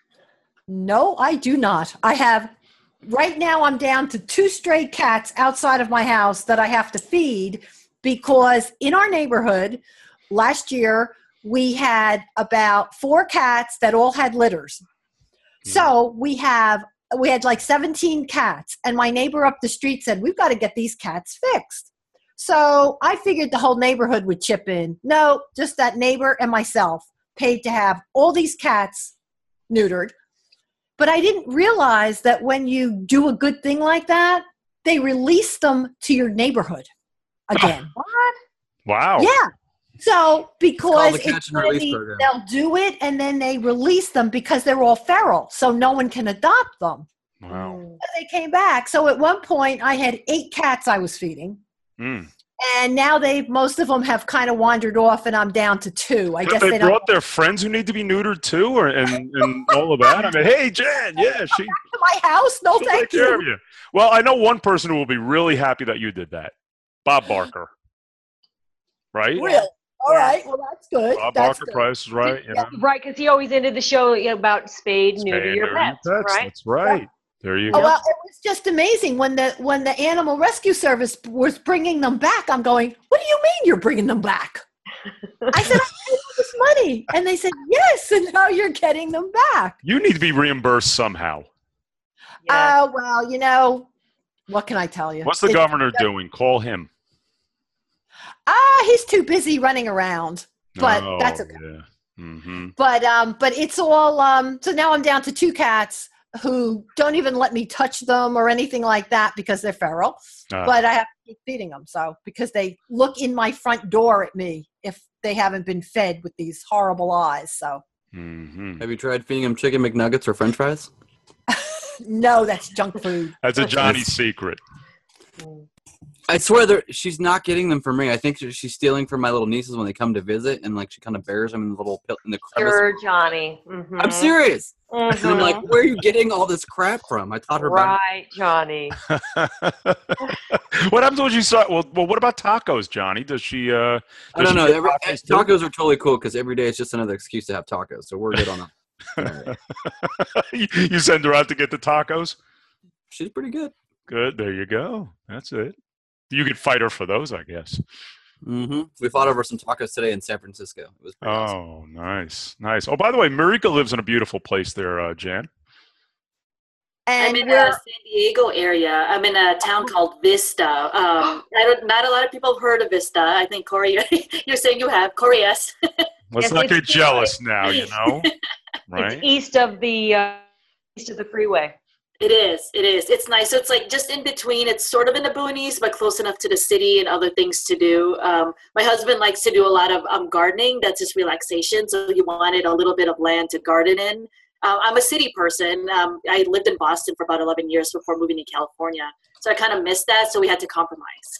[SPEAKER 6] No, I do not. I have, right now I'm down to two stray cats outside of my house that I have to feed because in our neighborhood last year we had about four cats that all had litters. So we have, we had like seventeen cats, and my neighbor up the street said, we've got to get these cats fixed. So I figured the whole neighborhood would chip in. No, just that neighbor and myself paid to have all these cats neutered. But I didn't realize that when you do a good thing like that, they release them to your neighborhood again.
[SPEAKER 7] What?
[SPEAKER 4] Wow.
[SPEAKER 6] Yeah. So because
[SPEAKER 3] the catch
[SPEAKER 6] it's
[SPEAKER 3] and release
[SPEAKER 6] really,
[SPEAKER 3] program.
[SPEAKER 6] they'll do it and then they release them because they're all feral. So no one can adopt them.
[SPEAKER 4] Wow.
[SPEAKER 6] But they came back. So at one point I had eight cats I was feeding.
[SPEAKER 4] Mm.
[SPEAKER 6] And now they most of them have kind of wandered off and I'm down to two. I
[SPEAKER 4] Have
[SPEAKER 6] guess
[SPEAKER 4] they
[SPEAKER 6] they don't
[SPEAKER 4] brought their friends who need to be neutered too, or and, and all of that? I mean, hey, Jan, yeah, she,
[SPEAKER 6] to my house. No,
[SPEAKER 4] she'll
[SPEAKER 6] thank
[SPEAKER 4] take care
[SPEAKER 6] you.
[SPEAKER 4] of you. Well, I know one person who will be really happy that you did that. Bob Barker. Right?
[SPEAKER 6] Really? All
[SPEAKER 7] Yeah.
[SPEAKER 6] right. Well, that's good.
[SPEAKER 4] Bob
[SPEAKER 6] That's
[SPEAKER 4] Barker
[SPEAKER 6] good.
[SPEAKER 4] Price is right. You know?
[SPEAKER 7] Right, because he always ended the show you know, about spade, neuter
[SPEAKER 4] Spay and
[SPEAKER 7] your
[SPEAKER 4] neuter
[SPEAKER 7] pets,
[SPEAKER 4] your pets.
[SPEAKER 7] right?
[SPEAKER 4] That's right. There you
[SPEAKER 6] Oh,
[SPEAKER 4] go.
[SPEAKER 6] well, it was just amazing when the when the animal rescue service was bringing them back. I'm going, what do you mean you're bringing them back? I said, I paid all this money, and they said yes, and now you're getting them back.
[SPEAKER 4] You need to be reimbursed somehow.
[SPEAKER 7] Yeah.
[SPEAKER 6] Oh well, you know, what can I tell you?
[SPEAKER 4] What's the
[SPEAKER 6] It-
[SPEAKER 4] governor doing? Call him.
[SPEAKER 6] Ah, he's too busy running around. But
[SPEAKER 4] Oh,
[SPEAKER 6] that's okay.
[SPEAKER 4] Yeah. Mm-hmm.
[SPEAKER 6] But um, but it's all um. So now I'm down to two cats who don't even let me touch them or anything like that because they're feral.
[SPEAKER 4] Ah.
[SPEAKER 6] But I have to keep feeding them. So because they look in my front door at me if they haven't been fed with these horrible eyes. So
[SPEAKER 4] Mm-hmm.
[SPEAKER 3] Have you tried feeding him chicken McNuggets or French fries?
[SPEAKER 6] no, that's junk food.
[SPEAKER 4] That's a Johnny secret.
[SPEAKER 3] I swear that she's not getting them for me. I think she's stealing from my little nieces when they come to visit, and like she kind of bears them in the little pil- in the crevice.
[SPEAKER 7] Sure, Johnny. Mhm.
[SPEAKER 3] I'm serious. And I'm
[SPEAKER 7] Mhm.
[SPEAKER 3] like, where are you getting all this crap from? I taught her better.
[SPEAKER 7] Right, Johnny.
[SPEAKER 4] What happens when you saw? Well, well, what about tacos, Johnny? Does she? Uh,
[SPEAKER 3] I
[SPEAKER 4] does
[SPEAKER 3] don't know.
[SPEAKER 4] she get
[SPEAKER 3] Every,
[SPEAKER 4] tacos too?
[SPEAKER 3] tacos are totally cool because every day it's just another excuse to have tacos. So we're good on that.
[SPEAKER 4] you you send her out to get the tacos.
[SPEAKER 3] She's pretty good.
[SPEAKER 4] Good. There you go. That's it. You could fight her for those, I guess.
[SPEAKER 3] Mm-hmm. We fought over some tacos today in San Francisco. It was pretty awesome.
[SPEAKER 4] Oh, nice, nice. Oh, by the way, Marika lives in a beautiful place there, uh, Jan.
[SPEAKER 6] And
[SPEAKER 5] I'm in
[SPEAKER 6] we're
[SPEAKER 5] the San Diego area. I'm in a town called Vista. Um, I don't, not a lot of people have heard of Vista. I think Corey, you're saying you have. Corey, yes.
[SPEAKER 4] Let's
[SPEAKER 7] Yes,
[SPEAKER 4] not
[SPEAKER 7] it's-
[SPEAKER 4] get jealous now, you know. Right?
[SPEAKER 7] It's east of the uh, east of the freeway.
[SPEAKER 5] It is. It is. It's nice. So it's like just in between. It's sort of in the boonies, but close enough to the city and other things to do. Um, my husband likes to do a lot of um, gardening. That's just relaxation. So he wanted a little bit of land to garden in. Uh, I'm a city person. Um, I lived in Boston for about eleven years before moving to California. So I kind of missed that. So we had to compromise.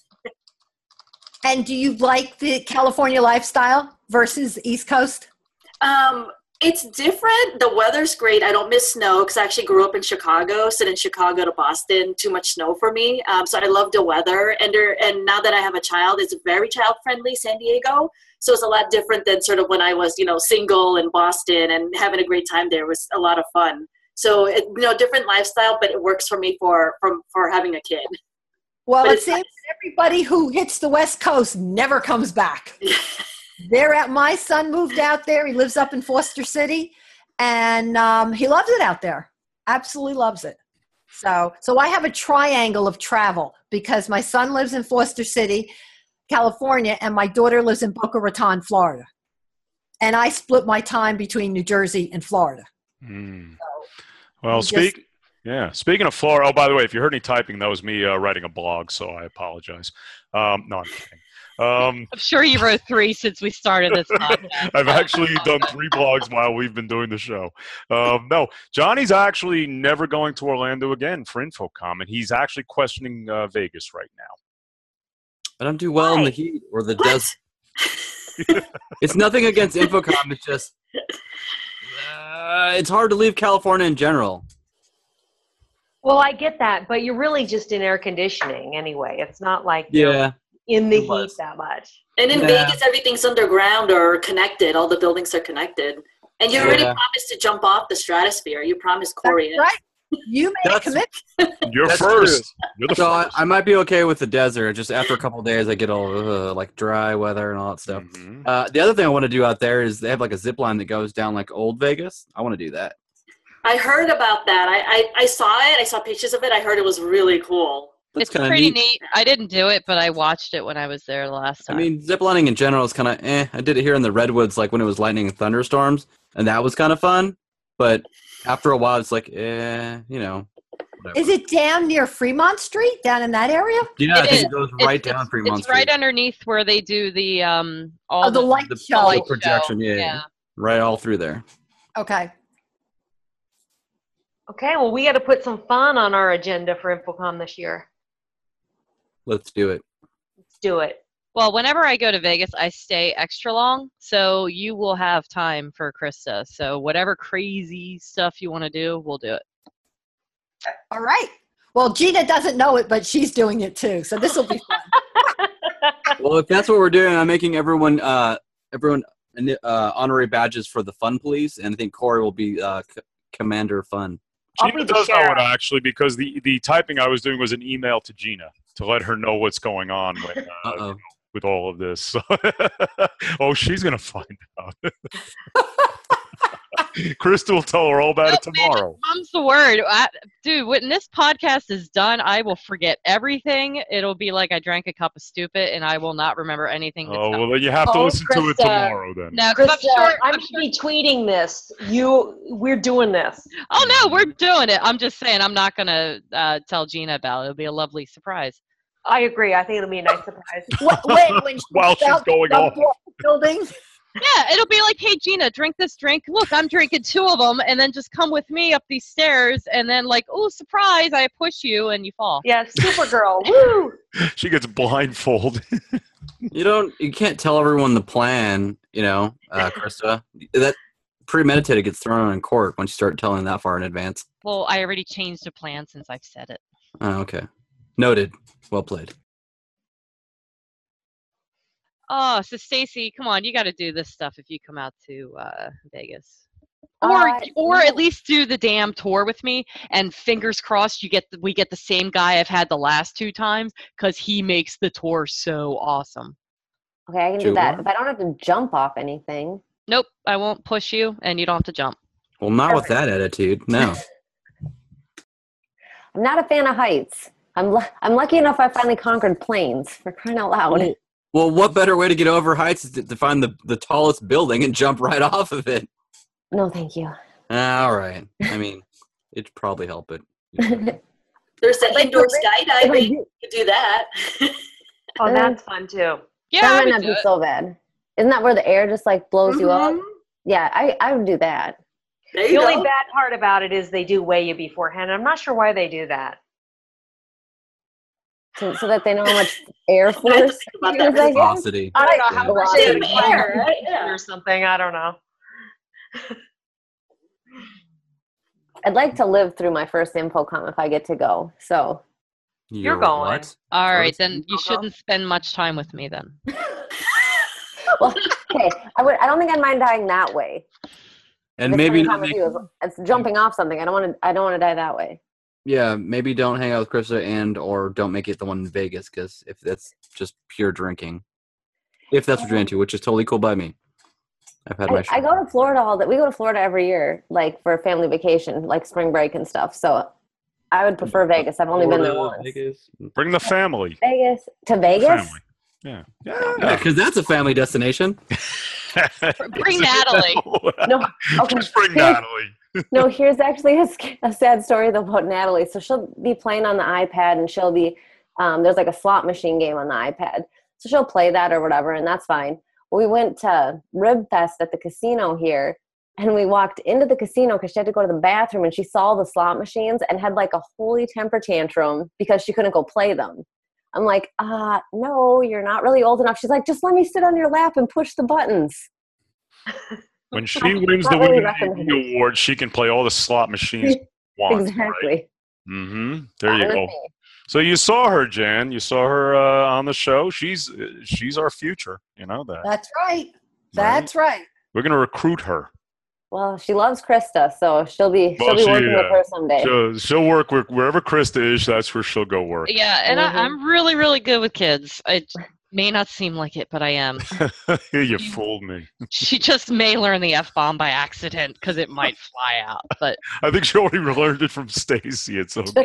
[SPEAKER 6] and do you like the California lifestyle versus the East Coast?
[SPEAKER 5] Um, it's different. The weather's great. I don't miss snow because I actually grew up in Chicago. So in Chicago to Boston, too much snow for me. Um, so I love the weather. And there, and now that I have a child, it's very child friendly, San Diego. So it's a lot different than sort of when I was, you know, single in Boston and having a great time there. It was a lot of fun. So it, you know, different lifestyle, but it works for me for for, for having a kid.
[SPEAKER 6] Well,
[SPEAKER 5] But
[SPEAKER 6] it
[SPEAKER 5] it's
[SPEAKER 6] seems everybody who hits the West Coast never comes back. They're at my son moved out there. He lives up in Foster City, and um, he loves it out there. Absolutely loves it. So, so I have a triangle of travel because my son lives in Foster City, California, and my daughter lives in Boca Raton, Florida. And I split my time between New Jersey and Florida.
[SPEAKER 4] Mm.
[SPEAKER 6] So
[SPEAKER 4] Well,
[SPEAKER 6] we just-
[SPEAKER 4] speak, Yeah. Speaking of Florida, oh, by the way, if you heard any typing, that was me uh, writing a blog, so I apologize. Um, no, I'm kidding. Um,
[SPEAKER 1] I'm sure you wrote three since we started this podcast.
[SPEAKER 4] I've actually done three blogs while we've been doing the show. Um, no, Johnny's actually never going to Orlando again for InfoComm, and he's actually questioning uh, Vegas right now.
[SPEAKER 3] I don't do well
[SPEAKER 5] Why?
[SPEAKER 3] in the heat or the desert. It's nothing against InfoComm. It's just uh, it's hard to leave California in general.
[SPEAKER 7] Well, I get that, but you're really just in air conditioning anyway. It's not like you're
[SPEAKER 3] Yeah,
[SPEAKER 7] in the
[SPEAKER 3] it
[SPEAKER 7] heat
[SPEAKER 3] was.
[SPEAKER 7] that much.
[SPEAKER 5] And in
[SPEAKER 3] Yeah.
[SPEAKER 5] Vegas, everything's underground or connected. All the buildings are connected. And you already
[SPEAKER 3] Yeah.
[SPEAKER 5] promised to jump off the stratosphere. You promised Corey.
[SPEAKER 6] That's right. You made a
[SPEAKER 3] That's-
[SPEAKER 6] commitment.
[SPEAKER 4] You're
[SPEAKER 3] That's
[SPEAKER 4] first. You're the
[SPEAKER 3] so I,
[SPEAKER 4] first.
[SPEAKER 3] I might be okay with the desert. Just after a couple of days, I get all uh, like dry weather and all that stuff.
[SPEAKER 4] Mhm.
[SPEAKER 3] Uh, the other thing I want to do out there is they have like a zip line that goes down like old Vegas. I want to do that.
[SPEAKER 5] I heard about that. I, I, I saw it. I saw pictures of it. I heard it was really cool.
[SPEAKER 3] That's
[SPEAKER 1] It's
[SPEAKER 3] kind of
[SPEAKER 1] pretty
[SPEAKER 3] neat.
[SPEAKER 1] neat. I didn't do it, but I watched it when I was there last
[SPEAKER 3] I
[SPEAKER 1] time.
[SPEAKER 3] mean, ziplining in general is kind of eh. I did it here in the Redwoods, like when it was lightning and thunderstorms, and that was kind of fun. But after a while, it's like, eh, you know. whatever.
[SPEAKER 6] Is it down near Fremont Street, down in that area?
[SPEAKER 3] Yeah, I
[SPEAKER 1] It
[SPEAKER 3] think
[SPEAKER 1] is.
[SPEAKER 3] it goes
[SPEAKER 1] It's-
[SPEAKER 3] right
[SPEAKER 1] it's-
[SPEAKER 3] down Fremont
[SPEAKER 1] It's
[SPEAKER 3] Street.
[SPEAKER 1] right underneath where they do the um all
[SPEAKER 6] Oh, the light
[SPEAKER 3] the
[SPEAKER 6] show.
[SPEAKER 3] light projection,
[SPEAKER 1] show.
[SPEAKER 3] yeah, yeah. Right all through there.
[SPEAKER 6] Okay.
[SPEAKER 7] Okay, well, we got to put some fun on our agenda for InfoComm this year.
[SPEAKER 3] Let's do it.
[SPEAKER 7] Let's do it.
[SPEAKER 1] Well, whenever I go to Vegas, I stay extra long, so you will have time for Krista. So whatever crazy stuff you want to do, we'll do it.
[SPEAKER 6] All right. Well, Gina doesn't know it, but she's doing it too. So this will be fun.
[SPEAKER 3] Well, if that's what we're doing, I'm making everyone, uh, everyone uh, honorary badges for the Fun Police, and I think Corey will be uh, C- Commander Fun.
[SPEAKER 7] I'll
[SPEAKER 4] Gina
[SPEAKER 7] be the
[SPEAKER 4] does know
[SPEAKER 7] sheriff.
[SPEAKER 4] it actually because the, the typing I was doing was an email to Gina to let her know what's going on with, uh,
[SPEAKER 3] Uh-oh.
[SPEAKER 4] with all of this. Oh, she's going to find out. Krista will tell her all about it
[SPEAKER 1] Nope, man,
[SPEAKER 4] tomorrow.
[SPEAKER 1] Mum's the word. I, dude, when this podcast is done, I will forget everything. It'll be like I drank a cup of stupid, and I will not remember anything. that's
[SPEAKER 4] Oh, well,
[SPEAKER 1] happened.
[SPEAKER 4] then you have to
[SPEAKER 7] Oh,
[SPEAKER 4] listen to it
[SPEAKER 7] Krista.
[SPEAKER 4] tomorrow then.
[SPEAKER 1] No, 'cause I'm
[SPEAKER 7] Krista,
[SPEAKER 1] sure.
[SPEAKER 7] I'm
[SPEAKER 1] I'm sure
[SPEAKER 7] be tweeting this. You, we're doing this.
[SPEAKER 1] oh, no, we're doing it. I'm just saying I'm not going to uh, tell Gina about it. It'll be a lovely surprise.
[SPEAKER 7] I agree. I think it'll be a nice surprise.
[SPEAKER 6] Wait, wait, when she
[SPEAKER 4] While she's
[SPEAKER 6] felt
[SPEAKER 4] going
[SPEAKER 6] the
[SPEAKER 4] off.
[SPEAKER 6] building.
[SPEAKER 1] Yeah, it'll be like, hey, Gina, drink this drink. Look, I'm drinking two of them, and then just come with me up these stairs, and then like, oh, surprise, I push you, and you fall.
[SPEAKER 7] Yeah, Supergirl. Woo!
[SPEAKER 4] She gets blindfolded.
[SPEAKER 3] You don't, you can't tell everyone the plan, you know, uh, Krista. That premeditated gets thrown in court once you start telling that far in advance.
[SPEAKER 1] Well, I already changed the plan since I've said it.
[SPEAKER 3] Oh, okay. Noted. Well played.
[SPEAKER 1] Oh, so Stacy, come on, you got to do this stuff if you come out to uh, Vegas, or
[SPEAKER 2] Uh,
[SPEAKER 1] or
[SPEAKER 2] no.
[SPEAKER 1] at least do the damn tour with me. And fingers crossed, you get the, we get the same guy I've had the last two times because he makes the tour so awesome.
[SPEAKER 2] Okay, I can do
[SPEAKER 3] Sure.
[SPEAKER 2] that. If I don't have to jump off anything.
[SPEAKER 1] Nope, I won't push you, and you don't have to jump.
[SPEAKER 3] Well, not with that attitude. No.
[SPEAKER 2] I'm not a fan of heights. I'm lu- I'm lucky enough I finally conquered planes, for crying out loud.
[SPEAKER 3] Well, well, what better way to get over heights is to, to find the, the tallest building and jump right off of it?
[SPEAKER 2] No, thank you.
[SPEAKER 3] All right. I mean, it'd probably help it.
[SPEAKER 5] There's the
[SPEAKER 2] Like,
[SPEAKER 5] indoor
[SPEAKER 2] if I
[SPEAKER 5] skydiving.
[SPEAKER 2] do-
[SPEAKER 5] You could do that.
[SPEAKER 7] Oh, that's fun too.
[SPEAKER 1] Yeah,
[SPEAKER 2] that
[SPEAKER 1] I
[SPEAKER 2] might
[SPEAKER 1] would
[SPEAKER 2] not
[SPEAKER 1] do
[SPEAKER 2] be
[SPEAKER 1] it.
[SPEAKER 2] so bad. Isn't that where the air just like blows you up?
[SPEAKER 5] Mhm.
[SPEAKER 2] Yeah, I, I would do that.
[SPEAKER 5] There you
[SPEAKER 7] The only
[SPEAKER 5] go.
[SPEAKER 7] bad part about it is they do weigh you beforehand. I'm not sure why they do that.
[SPEAKER 2] So, so that they know how much air
[SPEAKER 5] I have to
[SPEAKER 2] force
[SPEAKER 5] think about that
[SPEAKER 2] is, I
[SPEAKER 5] really
[SPEAKER 2] guess.
[SPEAKER 3] Velocity.
[SPEAKER 7] I don't know how
[SPEAKER 2] Yeah.
[SPEAKER 7] much
[SPEAKER 2] Velocity
[SPEAKER 7] they
[SPEAKER 2] of
[SPEAKER 5] air, right? Yeah.
[SPEAKER 7] or something. I don't know.
[SPEAKER 2] I'd like to live through my first InfoComm if I get to go. So
[SPEAKER 7] You're going.
[SPEAKER 3] What?
[SPEAKER 1] All right,
[SPEAKER 3] First
[SPEAKER 1] then you
[SPEAKER 7] I'll go.
[SPEAKER 1] shouldn't spend much time with me then.
[SPEAKER 2] well, okay, I would. I don't think I'd mind dying that way.
[SPEAKER 3] And
[SPEAKER 2] If it's
[SPEAKER 3] maybe
[SPEAKER 2] spending
[SPEAKER 3] not
[SPEAKER 2] time with
[SPEAKER 3] make,
[SPEAKER 2] you. It's it's jumping off something. I don't want to. I don't want to die that way.
[SPEAKER 3] yeah, maybe don't hang out with Krista and or don't make it the one in Vegas because if that's just pure drinking, if that's what you're into, which is totally cool by me. I've had my
[SPEAKER 2] I,
[SPEAKER 3] share.
[SPEAKER 2] I go to Florida all the. We go to Florida every year, like for family vacation, like spring break and stuff. So I would prefer Vegas. I've only been there
[SPEAKER 3] Florida,
[SPEAKER 2] once.
[SPEAKER 3] Vegas.
[SPEAKER 4] Bring the family.
[SPEAKER 2] Vegas to Vegas.
[SPEAKER 4] Family. Yeah.
[SPEAKER 3] Yeah,
[SPEAKER 4] Yeah.
[SPEAKER 3] because that's a family destination.
[SPEAKER 1] Bring Natalie.
[SPEAKER 2] No, okay.
[SPEAKER 4] Just bring
[SPEAKER 2] See?
[SPEAKER 4] Natalie.
[SPEAKER 2] No, here's actually a, sc- a sad story though about Natalie. So she'll be playing on the iPad, and she'll be um, there's like a slot machine game on the iPad, so she'll play that or whatever, and that's fine. We went to Rib Fest at the casino here, and we walked into the casino because she had to go to the bathroom, and she saw the slot machines and had like a holy temper tantrum because she couldn't go play them. I'm like, uh, no, you're not really old enough. She's like, just let me sit on your lap and push the buttons.
[SPEAKER 4] When she wins the
[SPEAKER 2] Not really
[SPEAKER 4] Women
[SPEAKER 2] recommended.
[SPEAKER 4] Navy Award, she can play all the slot machines she wants.
[SPEAKER 2] Exactly.
[SPEAKER 4] Right? Mm-hmm. There
[SPEAKER 2] Fine
[SPEAKER 4] you
[SPEAKER 2] with
[SPEAKER 4] go.
[SPEAKER 2] me.
[SPEAKER 4] So you saw her, Jan. You saw her uh, on the show. She's she's our future. You know that.
[SPEAKER 6] That's right. That's right.
[SPEAKER 4] We're gonna recruit her.
[SPEAKER 2] Well, she loves Krista, so she'll be she'll
[SPEAKER 4] Well,
[SPEAKER 2] be
[SPEAKER 4] she,
[SPEAKER 2] working with
[SPEAKER 4] uh,
[SPEAKER 2] her someday.
[SPEAKER 4] She'll, she'll work with, wherever Krista is. That's where she'll go work.
[SPEAKER 1] Yeah, and
[SPEAKER 2] Mhm.
[SPEAKER 1] I, I'm really, really good with kids. It may not seem like it, but I am.
[SPEAKER 4] You fooled me.
[SPEAKER 1] She just may learn the F bomb by accident because it might fly out. But
[SPEAKER 4] I think she already learned it from Stacy. It's okay.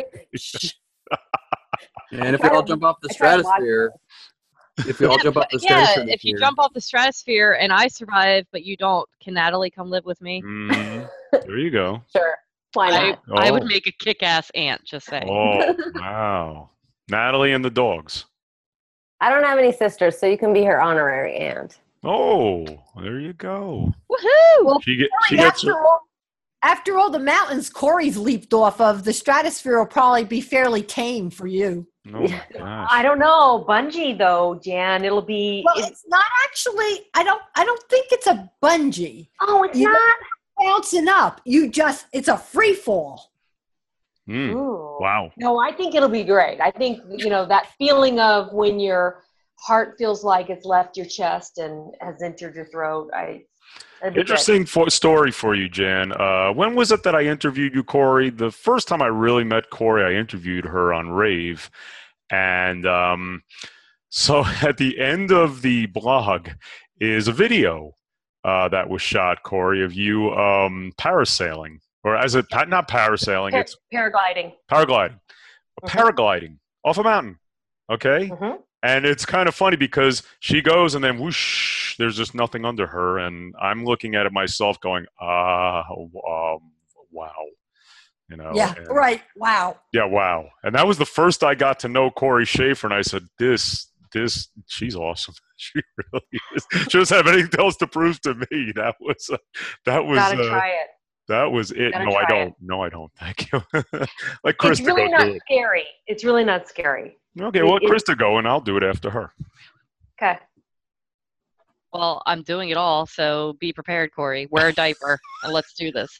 [SPEAKER 3] And if we all jump off the
[SPEAKER 2] I tried watching
[SPEAKER 3] stratosphere, if we all
[SPEAKER 1] yeah,
[SPEAKER 3] jump off
[SPEAKER 1] but-
[SPEAKER 3] the
[SPEAKER 1] yeah,
[SPEAKER 3] stratosphere,
[SPEAKER 1] if you
[SPEAKER 3] here-
[SPEAKER 1] jump off the stratosphere and I survive, but you don't, can Natalie come live with me?
[SPEAKER 4] Mhm. There you go.
[SPEAKER 2] Sure. Why
[SPEAKER 1] I,
[SPEAKER 2] not?
[SPEAKER 1] I would
[SPEAKER 4] Oh.
[SPEAKER 1] make a kick-ass aunt. Just saying.
[SPEAKER 4] Oh, wow. Natalie and the dogs.
[SPEAKER 2] I don't have any sisters, so you can be her honorary aunt.
[SPEAKER 4] Oh, there you go.
[SPEAKER 1] Woohoo!
[SPEAKER 6] Well,
[SPEAKER 4] She get she gets
[SPEAKER 6] after all, after all the mountains Corey's leaped off of, the stratosphere will probably be fairly tame for you.
[SPEAKER 4] Oh my gosh.
[SPEAKER 7] I don't know. Bungee though, Jan. It'll be.
[SPEAKER 6] Well,
[SPEAKER 7] it-
[SPEAKER 6] it's not actually. I don't. I don't think it's a bungee.
[SPEAKER 7] oh, it's
[SPEAKER 6] you-
[SPEAKER 7] not.
[SPEAKER 6] Bouncing up. You just. It's a free fall.
[SPEAKER 4] Mm,
[SPEAKER 7] Ooh.
[SPEAKER 4] wow.
[SPEAKER 7] No, I think it'll be great. I think, you know, that feeling of when your heart feels like it's left your chest and has entered your throat. I that'd be good.
[SPEAKER 4] Interesting for, story for you, Jan. Uh, when was it that I interviewed you, Corey? The first time I really met Corey, I interviewed her on Rave. And um, so at the end of the blog is a video uh, that was shot, Corey, of you um, parasailing. Or as a, not parasailing,
[SPEAKER 7] Par-
[SPEAKER 4] it's
[SPEAKER 7] paragliding.
[SPEAKER 4] paragliding.
[SPEAKER 7] Mhm.
[SPEAKER 4] Paragliding off a mountain. Okay?
[SPEAKER 7] Mhm.
[SPEAKER 4] And it's kind of funny because she goes and then whoosh, there's just nothing under her. And I'm looking at it myself going, ah, um, wow. You know?
[SPEAKER 6] Yeah.
[SPEAKER 4] and-
[SPEAKER 6] Right. Wow.
[SPEAKER 4] Yeah, wow. And that was the first I got to know Corey Schaefer. And I said, this, this, she's awesome. She really is. She doesn't have anything else to prove to me. That was, uh, that was,
[SPEAKER 7] Gotta
[SPEAKER 4] uh,
[SPEAKER 7] try it.
[SPEAKER 4] that was it.
[SPEAKER 7] Gotta
[SPEAKER 4] No, I
[SPEAKER 7] try
[SPEAKER 4] don't.
[SPEAKER 7] it.
[SPEAKER 4] No, I don't. Thank you. Let Krista
[SPEAKER 7] It's really
[SPEAKER 4] go
[SPEAKER 7] not
[SPEAKER 4] do it.
[SPEAKER 7] scary. It's really not scary.
[SPEAKER 4] Okay, well, let
[SPEAKER 7] it-
[SPEAKER 4] Krista go and I'll do it after her.
[SPEAKER 7] Okay.
[SPEAKER 1] Well, I'm doing it all, so be prepared, Corey. Wear a diaper and let's do this.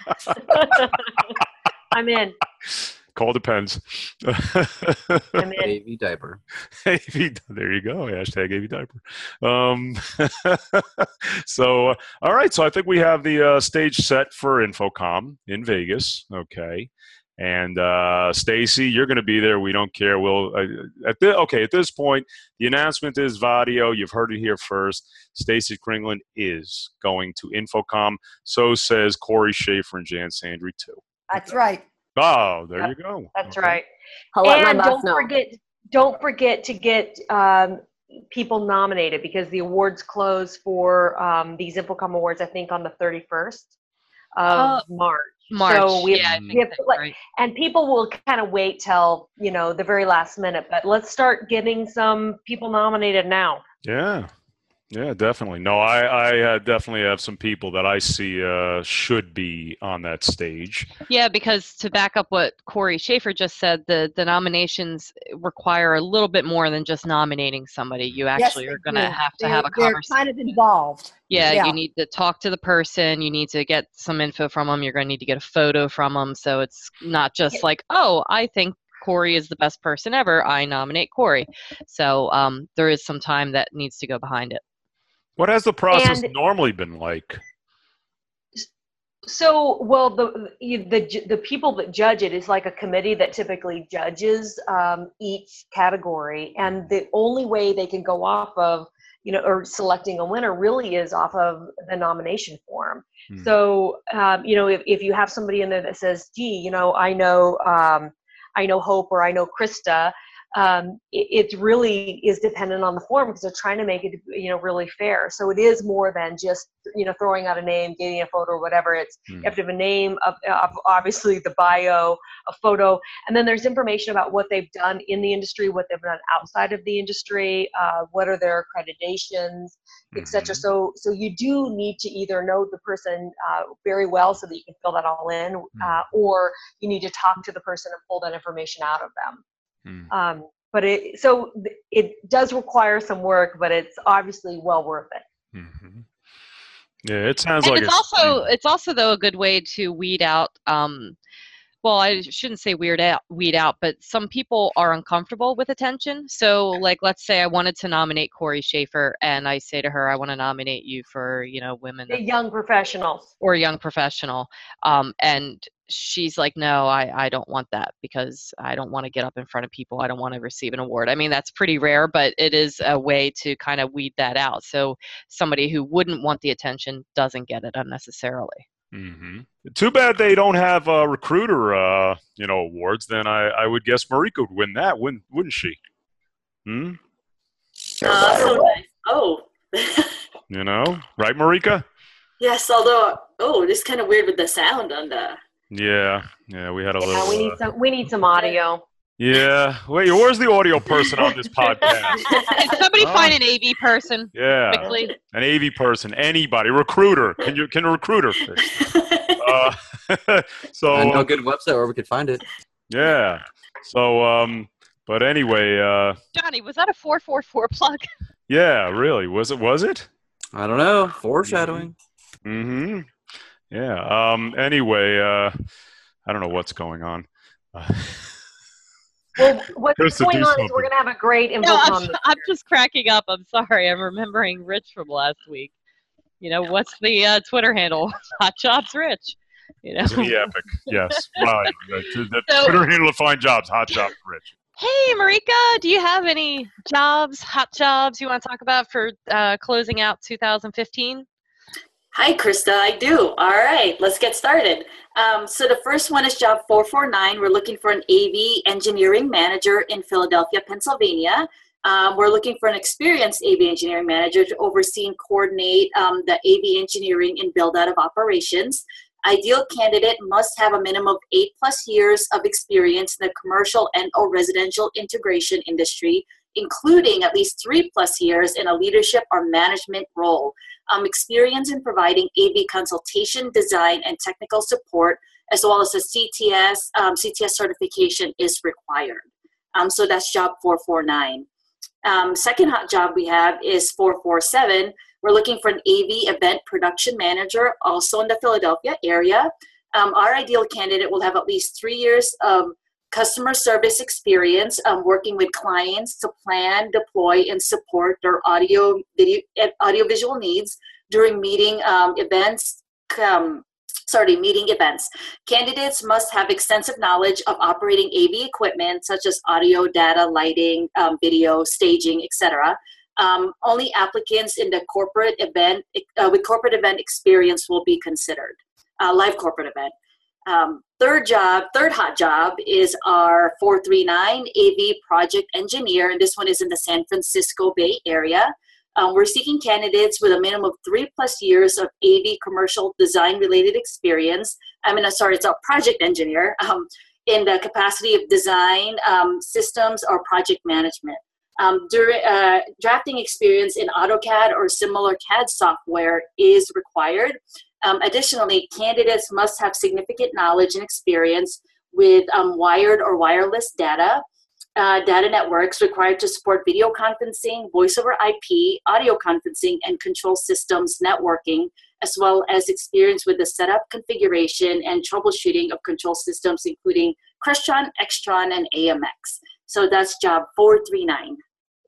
[SPEAKER 7] I'm in.
[SPEAKER 4] Call depends.
[SPEAKER 7] I'm in.
[SPEAKER 3] baby diaper.
[SPEAKER 4] A V, there you go. Hashtag A V diaper. Um, so, uh, all right. So I think we have the uh, stage set for Infocom in Vegas. Okay. And uh, Stacy, you're going to be there. We don't care. We'll uh, at the, okay. At this point, the announcement is Vadio. You've heard it here first. Stacy Kringland is going to Infocom. So says Corey Schaefer and Jan Sandry too.
[SPEAKER 6] That's right.
[SPEAKER 4] Oh, there
[SPEAKER 7] Yep,
[SPEAKER 4] you go.
[SPEAKER 7] That's
[SPEAKER 4] Okay.
[SPEAKER 7] right.
[SPEAKER 2] I'll let
[SPEAKER 7] And
[SPEAKER 2] my boss
[SPEAKER 7] don't
[SPEAKER 2] know.
[SPEAKER 7] forget, don't forget to get um, people nominated because the awards close for um, these Infocom Awards, I think, on the thirty-first of
[SPEAKER 1] Uh,
[SPEAKER 7] March.
[SPEAKER 1] March.
[SPEAKER 7] So we have,
[SPEAKER 1] yeah, I
[SPEAKER 4] we
[SPEAKER 1] think
[SPEAKER 7] have to
[SPEAKER 1] that's
[SPEAKER 7] let-
[SPEAKER 1] right.
[SPEAKER 7] and people will kind of wait till, you know, the very last minute. But let's start getting some people nominated now.
[SPEAKER 4] Yeah, yeah, definitely. No, I, I uh, definitely have some people that I see uh, should be on that stage.
[SPEAKER 1] Yeah, because to back up what Corey Schaefer just said, the, the nominations require a little bit more than just nominating somebody. You actually
[SPEAKER 6] Yes,
[SPEAKER 1] are
[SPEAKER 6] they
[SPEAKER 1] going to
[SPEAKER 6] do.
[SPEAKER 1] have to
[SPEAKER 6] They're-
[SPEAKER 1] have a
[SPEAKER 6] They're
[SPEAKER 1] conversation.
[SPEAKER 6] kind of involved.
[SPEAKER 1] Yeah,
[SPEAKER 6] Yeah.
[SPEAKER 1] you need to talk to the person. You need to get some info from them. You're going to need to get a photo from them. So it's not just like, oh, I think Corey is the best person ever. I nominate Corey. So um, there is some time that needs to go behind it.
[SPEAKER 4] What has the process
[SPEAKER 7] And-
[SPEAKER 4] normally been like?
[SPEAKER 7] So, well, the you- the ju- the people that judge it is like a committee that typically judges um, each category, and the only way they can go off of, you know, or selecting a winner really is off of the nomination form.
[SPEAKER 4] Hmm.
[SPEAKER 7] So, um, you know, if, if you have somebody in there that says, "Gee, you know, I know, um, I know Hope or I know Krista," um, it, it really is dependent on the form because they're trying to make it, you know, really fair. So it is more than just, you know, throwing out a name, getting a photo or whatever. It's
[SPEAKER 4] Mm.
[SPEAKER 7] you have to have a name, of, of obviously the bio, a photo, and then there's information about what they've done in the industry, what they've done outside of the industry, uh, what are their accreditations, et cetera.
[SPEAKER 4] Mhm.
[SPEAKER 7] So, so you do need to either know the person uh, very well so that you can fill that all in, uh, or you need to talk to the person and pull that information out of them.
[SPEAKER 4] Mm.
[SPEAKER 7] Um, but it, so th- it does require some work, but it's obviously well worth it.
[SPEAKER 4] Mhm. Yeah, it sounds
[SPEAKER 1] And
[SPEAKER 4] like
[SPEAKER 1] it's also it's also though a good way to weed out. Um, well, I shouldn't say weird out, weed out, but some people are uncomfortable with attention. So, like, let's say I wanted to nominate Corey Schaefer, and I say to her, "I want to nominate you for, you know, women
[SPEAKER 7] The young professionals.
[SPEAKER 1] or young professional," um, and she's like, "No, I, I don't want that because I don't want to get up in front of people. I don't want to receive an award." I mean, that's pretty rare, but it is a way to kind of weed that out. So somebody who wouldn't want the attention doesn't get it unnecessarily.
[SPEAKER 4] hmm Too bad they don't have uh, recruiter, uh, you know, awards. Then I, I would guess Marika would win that, wouldn't, wouldn't she? Hmm?
[SPEAKER 5] Uh, so nice. Oh.
[SPEAKER 4] You know, right, Marika?
[SPEAKER 5] Yes, although, oh, it is kind of weird with the sound on the.
[SPEAKER 4] Yeah, yeah, we had a
[SPEAKER 7] Yeah,
[SPEAKER 4] little.
[SPEAKER 7] we need
[SPEAKER 4] uh,
[SPEAKER 7] some. We need some audio.
[SPEAKER 4] yeah, wait, where's the audio person on this podcast?
[SPEAKER 1] Can somebody
[SPEAKER 4] Oh.
[SPEAKER 1] find an A V person
[SPEAKER 4] Yeah,
[SPEAKER 1] quickly?
[SPEAKER 4] an A V person, anybody, recruiter. Can you can a recruiter? Uh, so
[SPEAKER 3] I know a good website where we could find it.
[SPEAKER 4] yeah, so um, but anyway, uh,
[SPEAKER 1] Johnny, was that a four four four plug?
[SPEAKER 4] yeah, really, was it? Was it?
[SPEAKER 3] I don't know. Foreshadowing.
[SPEAKER 4] Mm-hmm. Yeah. Um. Anyway, uh, I don't know what's going on. Uh,
[SPEAKER 7] Well, what's
[SPEAKER 4] Krista,
[SPEAKER 7] going
[SPEAKER 4] do
[SPEAKER 7] on is
[SPEAKER 4] something.
[SPEAKER 7] we're going to have a great
[SPEAKER 1] No,
[SPEAKER 7] invoke
[SPEAKER 1] I'm,
[SPEAKER 7] on the.
[SPEAKER 1] I'm just cracking up. I'm sorry. I'm remembering Rich from last week. You know, what's the uh, Twitter handle? Hot Jobs Rich. You know.
[SPEAKER 4] Isn't he epic? Yes. Wow. The, the
[SPEAKER 1] So-
[SPEAKER 4] Twitter handle to find jobs. Hot jobs, Rich.
[SPEAKER 1] Hey, Marika, do you have any jobs, hot jobs you want to talk about for uh, closing out two thousand fifteen?
[SPEAKER 5] Hi, Krista. I do. All right, let's get started. Um, so the first one is job four four nine. We're looking for an A V engineering manager in Philadelphia, Pennsylvania. Um, we're looking for an experienced A V engineering manager to oversee and coordinate um, the A V engineering and build out of operations. Ideal candidate must have a minimum of eight plus years of experience in the commercial and or residential integration industry, including at least three plus years in a leadership or management role. Um, experience in providing A V consultation, design, and technical support, as well as a C T S, um, C T S certification is required. Um, so that's job four four nine. Um, second hot job we have is four four seven. We're looking for an A V event production manager, also in the Philadelphia area. Um, our ideal candidate will have at least three years of customer service experience, um, working with clients to plan, deploy, and support their audio, video, audio visual needs during meeting um, events. Um, sorry, meeting events. Candidates must have extensive knowledge of operating A V equipment such as audio, data, lighting, um, video, staging, et cetera. Um, only applicants in the corporate event uh, with corporate event experience will be considered. Uh, live corporate event. Um, third job, third hot job is our four three nine A V project engineer, and this one is in the San Francisco Bay Area. Um, we're seeking candidates with a minimum of three plus years of A V commercial design related experience. I mean, uh, sorry, it's a project engineer um, in the capacity of design um, systems or project management. Um, during, uh, drafting experience in AutoCAD or similar C A D software is required. Um, additionally, candidates must have significant knowledge and experience with um, wired or wireless data, uh, data networks required to support video conferencing, voice over I P, audio conferencing, and control systems networking, as well as experience with the setup, configuration, and troubleshooting of control systems, including Crestron, Extron, and A M X. So that's job four three nine.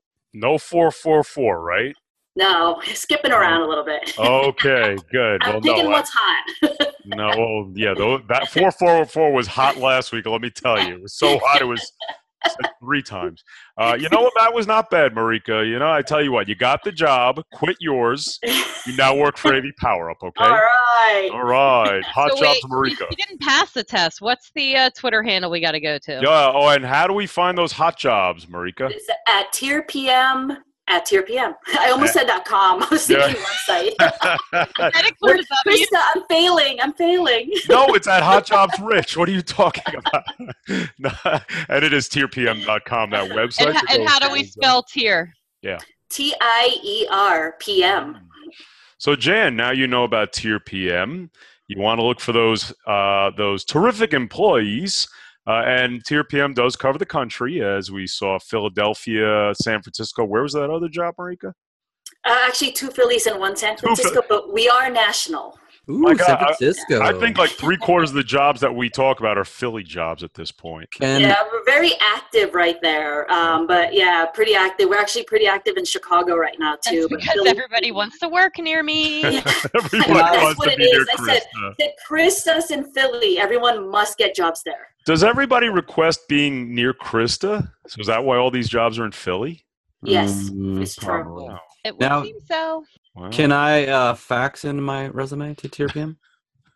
[SPEAKER 4] No four four four, right?
[SPEAKER 5] No, skipping around a little bit.
[SPEAKER 4] Okay, good.
[SPEAKER 5] I'm
[SPEAKER 4] Well,
[SPEAKER 5] picking
[SPEAKER 4] no, I-
[SPEAKER 5] what's hot.
[SPEAKER 4] no, well, yeah, though, that four four four was hot last week. Let me tell you, it was so hot it was Said three times. Uh, you know what? That was not bad, Marika. You know, I tell you what, you got the job. Quit yours. You now work for A V Power Up, okay?
[SPEAKER 5] All right.
[SPEAKER 4] All right. Hot
[SPEAKER 1] So
[SPEAKER 4] jobs,
[SPEAKER 1] wait,
[SPEAKER 4] Marika.
[SPEAKER 1] You didn't pass the test. What's the uh, Twitter handle we got to go to?
[SPEAKER 4] Yeah. Oh, and how do we find those hot jobs, Marika?
[SPEAKER 5] It's at tier P M at tier P M. I almost said .com. I was thinking website.
[SPEAKER 1] That includes W.
[SPEAKER 5] Krista, I'm failing. I'm failing.
[SPEAKER 4] No, it's at Hot Jobs Rich. What are you talking about? No, and it is tier P M dot com, that website.
[SPEAKER 1] And,
[SPEAKER 4] to
[SPEAKER 1] and
[SPEAKER 4] go
[SPEAKER 1] how do
[SPEAKER 4] to.
[SPEAKER 1] we spell tier?
[SPEAKER 5] T I E R P M.
[SPEAKER 4] So, Jan, now you know about Tier P M. You want to look for those uh, those terrific employees. Uh, and Tier P M does cover the country, as we saw Philadelphia, San Francisco. Where was that other job, Marika?
[SPEAKER 5] Uh, actually, two Phillies and one San
[SPEAKER 4] Two
[SPEAKER 5] Francisco, but we are national.
[SPEAKER 3] Ooh,
[SPEAKER 4] My God,
[SPEAKER 3] San
[SPEAKER 4] I-
[SPEAKER 3] Francisco.
[SPEAKER 4] I think like three quarters of the jobs that we talk about are Philly jobs at this point.
[SPEAKER 3] Can,
[SPEAKER 5] Yeah, we're very active right there. Um, but yeah, pretty active. We're actually pretty active in Chicago right now too.
[SPEAKER 1] That's
[SPEAKER 5] But
[SPEAKER 1] because
[SPEAKER 5] Philly-
[SPEAKER 1] everybody wants to work near me.
[SPEAKER 4] Everybody
[SPEAKER 5] That's
[SPEAKER 4] wants
[SPEAKER 5] what
[SPEAKER 4] to
[SPEAKER 5] it
[SPEAKER 4] be near
[SPEAKER 5] is. I said,
[SPEAKER 4] Krista.
[SPEAKER 5] said Krista's in Philly. Everyone must get jobs there.
[SPEAKER 4] Does everybody request being near Krista? So is that why all these jobs are in Philly?
[SPEAKER 5] Yes,
[SPEAKER 3] Mm,
[SPEAKER 5] it's true.
[SPEAKER 3] probably.
[SPEAKER 4] Wow.
[SPEAKER 1] It would
[SPEAKER 3] Now-
[SPEAKER 1] seem so.
[SPEAKER 4] Wow.
[SPEAKER 3] Can I uh, fax in my resume to Tier P M?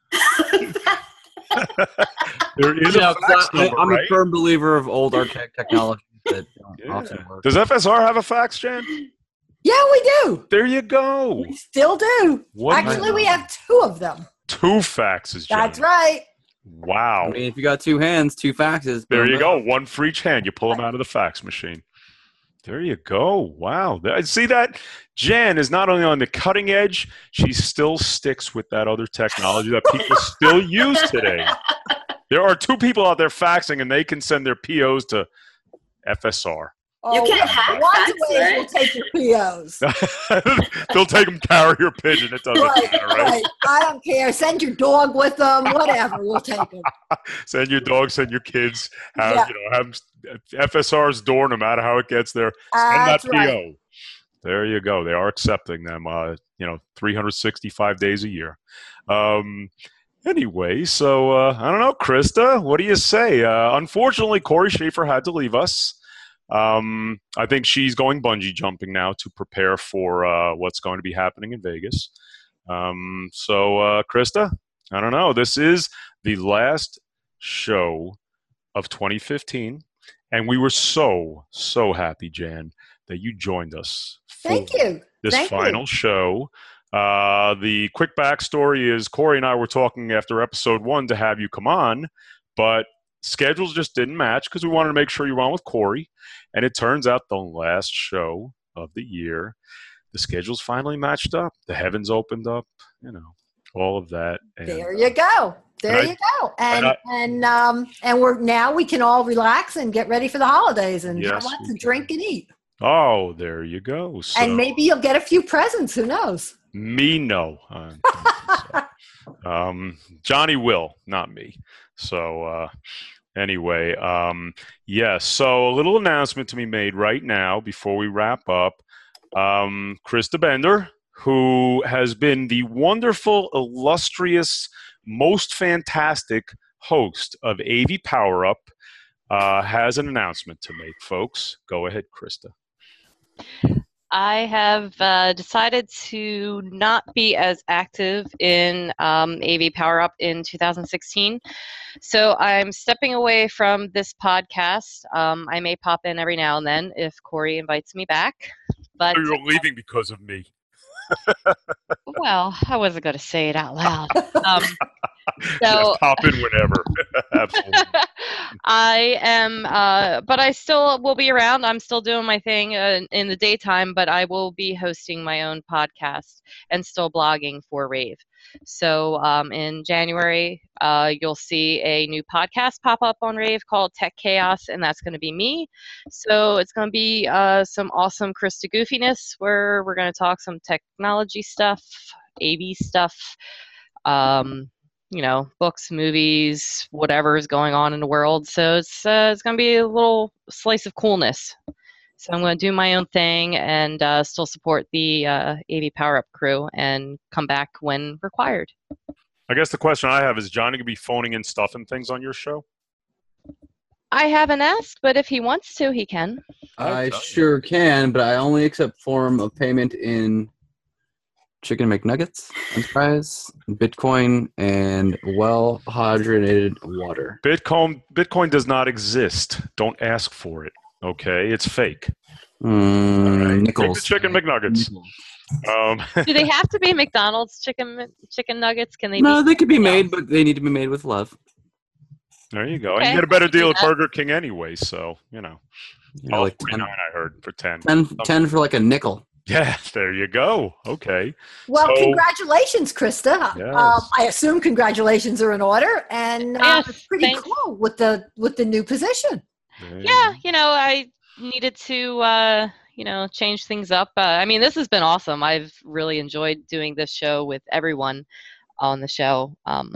[SPEAKER 4] There is
[SPEAKER 3] You
[SPEAKER 4] a
[SPEAKER 3] know, 'cause
[SPEAKER 4] fax
[SPEAKER 3] I,
[SPEAKER 4] number,
[SPEAKER 3] I'm
[SPEAKER 4] right?
[SPEAKER 3] a firm believer of old archaic technology that don't
[SPEAKER 4] Yeah.
[SPEAKER 3] often work.
[SPEAKER 4] Does F S R have a fax, Jan?
[SPEAKER 6] Yeah, we do.
[SPEAKER 4] There you go.
[SPEAKER 6] We still do.
[SPEAKER 4] What
[SPEAKER 6] Actually, we have two of them.
[SPEAKER 4] Two faxes, Jan.
[SPEAKER 6] That's right.
[SPEAKER 4] Wow.
[SPEAKER 3] I mean, if you got two hands, two faxes.
[SPEAKER 4] There
[SPEAKER 3] boom,
[SPEAKER 4] you
[SPEAKER 3] boom.
[SPEAKER 4] go. One for each hand. You pull them out of the fax machine. There you go. Wow. Th- See that? Jan is not only on the cutting edge, she still sticks with that other technology that people still use today. There are two people out there faxing, and they can send their P Os to F S R.
[SPEAKER 5] You
[SPEAKER 6] Oh,
[SPEAKER 5] can't hack
[SPEAKER 6] lots
[SPEAKER 5] fax,
[SPEAKER 6] of ways
[SPEAKER 5] right?
[SPEAKER 6] we'll take your P Os.
[SPEAKER 4] They'll take them carrier pigeon. It doesn't
[SPEAKER 6] Right,
[SPEAKER 4] matter, right?
[SPEAKER 6] right. I don't care. Send your dog with them. Whatever. We'll take them.
[SPEAKER 4] Send your dog, send your kids. Have,
[SPEAKER 6] Yeah.
[SPEAKER 4] you know, have F S R's door, no matter how it gets there. Send
[SPEAKER 6] That's
[SPEAKER 4] that P O.
[SPEAKER 6] right.
[SPEAKER 4] There you go. They are accepting them, uh, you know, three hundred sixty-five days a year. Um, anyway, so uh, I don't know, Krista, what do you say? Uh, unfortunately, Corey Schaefer had to leave us. Um, I think she's going bungee jumping now to prepare for uh, what's going to be happening in Vegas. Um, so, uh, Krista, I don't know. This is the last show of twenty fifteen, and we were so, so happy, Jan, that you joined us for
[SPEAKER 6] Thank you.
[SPEAKER 4] this
[SPEAKER 6] Thank you.
[SPEAKER 4] final show. Uh, the quick backstory is Corey and I were talking after episode one to have you come on, but schedules just didn't match because we wanted to make sure you were on with Corey. And it turns out the last show of the year, the schedules finally matched up. The heavens opened up, you know, all of that. And,
[SPEAKER 6] There you go. There
[SPEAKER 4] and I-
[SPEAKER 6] you go. And
[SPEAKER 4] and
[SPEAKER 6] and, um and we're now we can all relax and get ready for the holidays and
[SPEAKER 4] Yes,
[SPEAKER 6] have lots
[SPEAKER 4] we
[SPEAKER 6] of drink and eat.
[SPEAKER 4] Oh, there you go. So,
[SPEAKER 6] And maybe you'll get a few presents. Who knows?
[SPEAKER 4] me, no. Uh, so, um, Johnny will, not me. So, uh, anyway, um, yes. So, a little announcement to be made right now before we wrap up. Um, Krista Bender, who has been the wonderful, illustrious, most fantastic host of A V Power Up, uh, has an announcement to make, folks. Go ahead, Krista.
[SPEAKER 1] I have uh, decided to not be as active in um, A V Power Up in two thousand sixteen. So I'm stepping away from this podcast. Um, I may pop in every now and then if Corey invites me back. But
[SPEAKER 4] You're leaving because of me.
[SPEAKER 1] well, I wasn't going to say it out loud. Um,
[SPEAKER 4] Yes,
[SPEAKER 1] so
[SPEAKER 4] pop in whenever. Absolutely.
[SPEAKER 1] I am, uh, but I still will be around. I'm still doing my thing uh, in the daytime, but I will be hosting my own podcast and still blogging for Rave. So um, in January, uh, you'll see a new podcast pop up on Rave called Tech Chaos, and that's going to be me. So it's going to be uh, some awesome Krista goofiness where we're going to talk some technology stuff, A V stuff, um, you know, books, movies, whatever is going on in the world. So it's uh, it's going to be a little slice of coolness. So I'm going to do my own thing and uh, still support the uh, A V Power Up crew and come back when required.
[SPEAKER 4] I guess the question I have is, Johnny going to be phoning in stuff and things on your show?
[SPEAKER 1] I haven't asked, but if he wants to, he can.
[SPEAKER 3] I
[SPEAKER 4] Okay.
[SPEAKER 3] sure can, but I only accept form of payment in chicken McNuggets, French fries, Bitcoin, and well-hydrated water.
[SPEAKER 4] Bitcoin Bitcoin does not exist. Don't ask for it. Okay, it's fake.
[SPEAKER 3] Mm,
[SPEAKER 4] Take the
[SPEAKER 3] nickels.
[SPEAKER 4] chicken McNuggets. Um,
[SPEAKER 1] Do they have to be McDonald's chicken chicken nuggets? Can they?
[SPEAKER 3] No,
[SPEAKER 1] be
[SPEAKER 3] they could be
[SPEAKER 1] something
[SPEAKER 3] made,
[SPEAKER 1] else?
[SPEAKER 3] but they need to be made with love.
[SPEAKER 4] there you go. And
[SPEAKER 1] Okay,
[SPEAKER 4] you get a better
[SPEAKER 1] I can do
[SPEAKER 4] deal at
[SPEAKER 1] that.
[SPEAKER 4] Burger King anyway. So you know,
[SPEAKER 3] Yeah,
[SPEAKER 4] oh,
[SPEAKER 3] like
[SPEAKER 4] forty-nine,
[SPEAKER 3] ten,
[SPEAKER 4] I heard for ten.
[SPEAKER 3] ten, ten for like a nickel.
[SPEAKER 4] Yeah, there you go. Okay.
[SPEAKER 6] Well,
[SPEAKER 4] So-
[SPEAKER 6] congratulations, Krista.
[SPEAKER 4] Yes.
[SPEAKER 6] Um, I assume congratulations are in order, and uh,
[SPEAKER 1] Yes,
[SPEAKER 6] it's pretty
[SPEAKER 1] thanks.
[SPEAKER 6] cool with the with the new position.
[SPEAKER 4] There you
[SPEAKER 1] Yeah, you know, I needed to, uh, you know, change things up. Uh, I mean, this has been awesome. I've really enjoyed doing this show with everyone on the show. Um,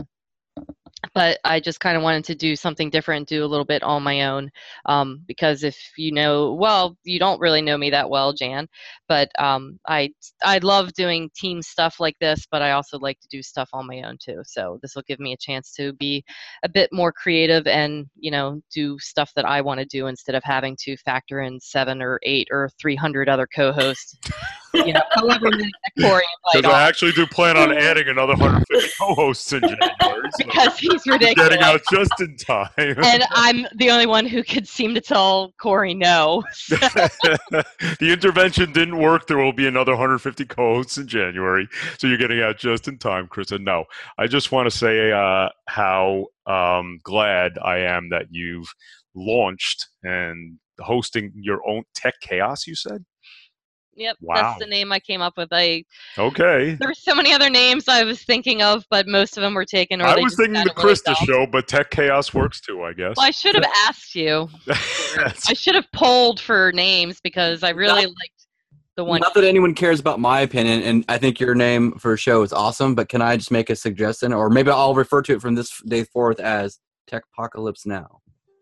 [SPEAKER 1] but I just kind of wanted to do something different, do a little bit on my own. Um, because if you know, well, you don't really know me that well, Jan, but um, I I love doing team stuff like this, but I also like to do stuff on my own too. So this will give me a chance to be a bit more creative and, you know, do stuff that I want to do instead of having to factor in seven or eight or three hundred other co-hosts. You know, however many that Corey invite
[SPEAKER 4] Because I
[SPEAKER 1] on,
[SPEAKER 4] actually do plan on adding another one hundred fifty co-hosts in January. So
[SPEAKER 1] because he's
[SPEAKER 4] you're
[SPEAKER 1] ridiculous.
[SPEAKER 4] getting out just in time.
[SPEAKER 1] And I'm the only one who could seem to tell Corey no.
[SPEAKER 4] The intervention didn't work. There will be another one hundred fifty co-hosts in January. So you're getting out just in time, Chris. And no, I just want to say uh, how um, glad I am that you've launched and hosting your own Tech Chaos, you said?
[SPEAKER 1] Yep,
[SPEAKER 4] Wow.
[SPEAKER 1] that's the name I came up with. I
[SPEAKER 4] Okay.
[SPEAKER 1] there were so many other names I was thinking of, but most of them were taken. Or
[SPEAKER 4] I
[SPEAKER 1] they
[SPEAKER 4] was
[SPEAKER 1] just
[SPEAKER 4] thinking the
[SPEAKER 1] sounded really
[SPEAKER 4] Krista
[SPEAKER 1] dumb.
[SPEAKER 4] show, but Tech Chaos works too, I guess.
[SPEAKER 1] Well, I should have asked you. I should have polled for names because I really
[SPEAKER 3] Not-
[SPEAKER 1] liked the one.
[SPEAKER 3] Not that anyone cares about my opinion, and I think your name for a show is awesome, but can I just make a suggestion? Or maybe I'll refer to it from this day forth as Techpocalypse Now.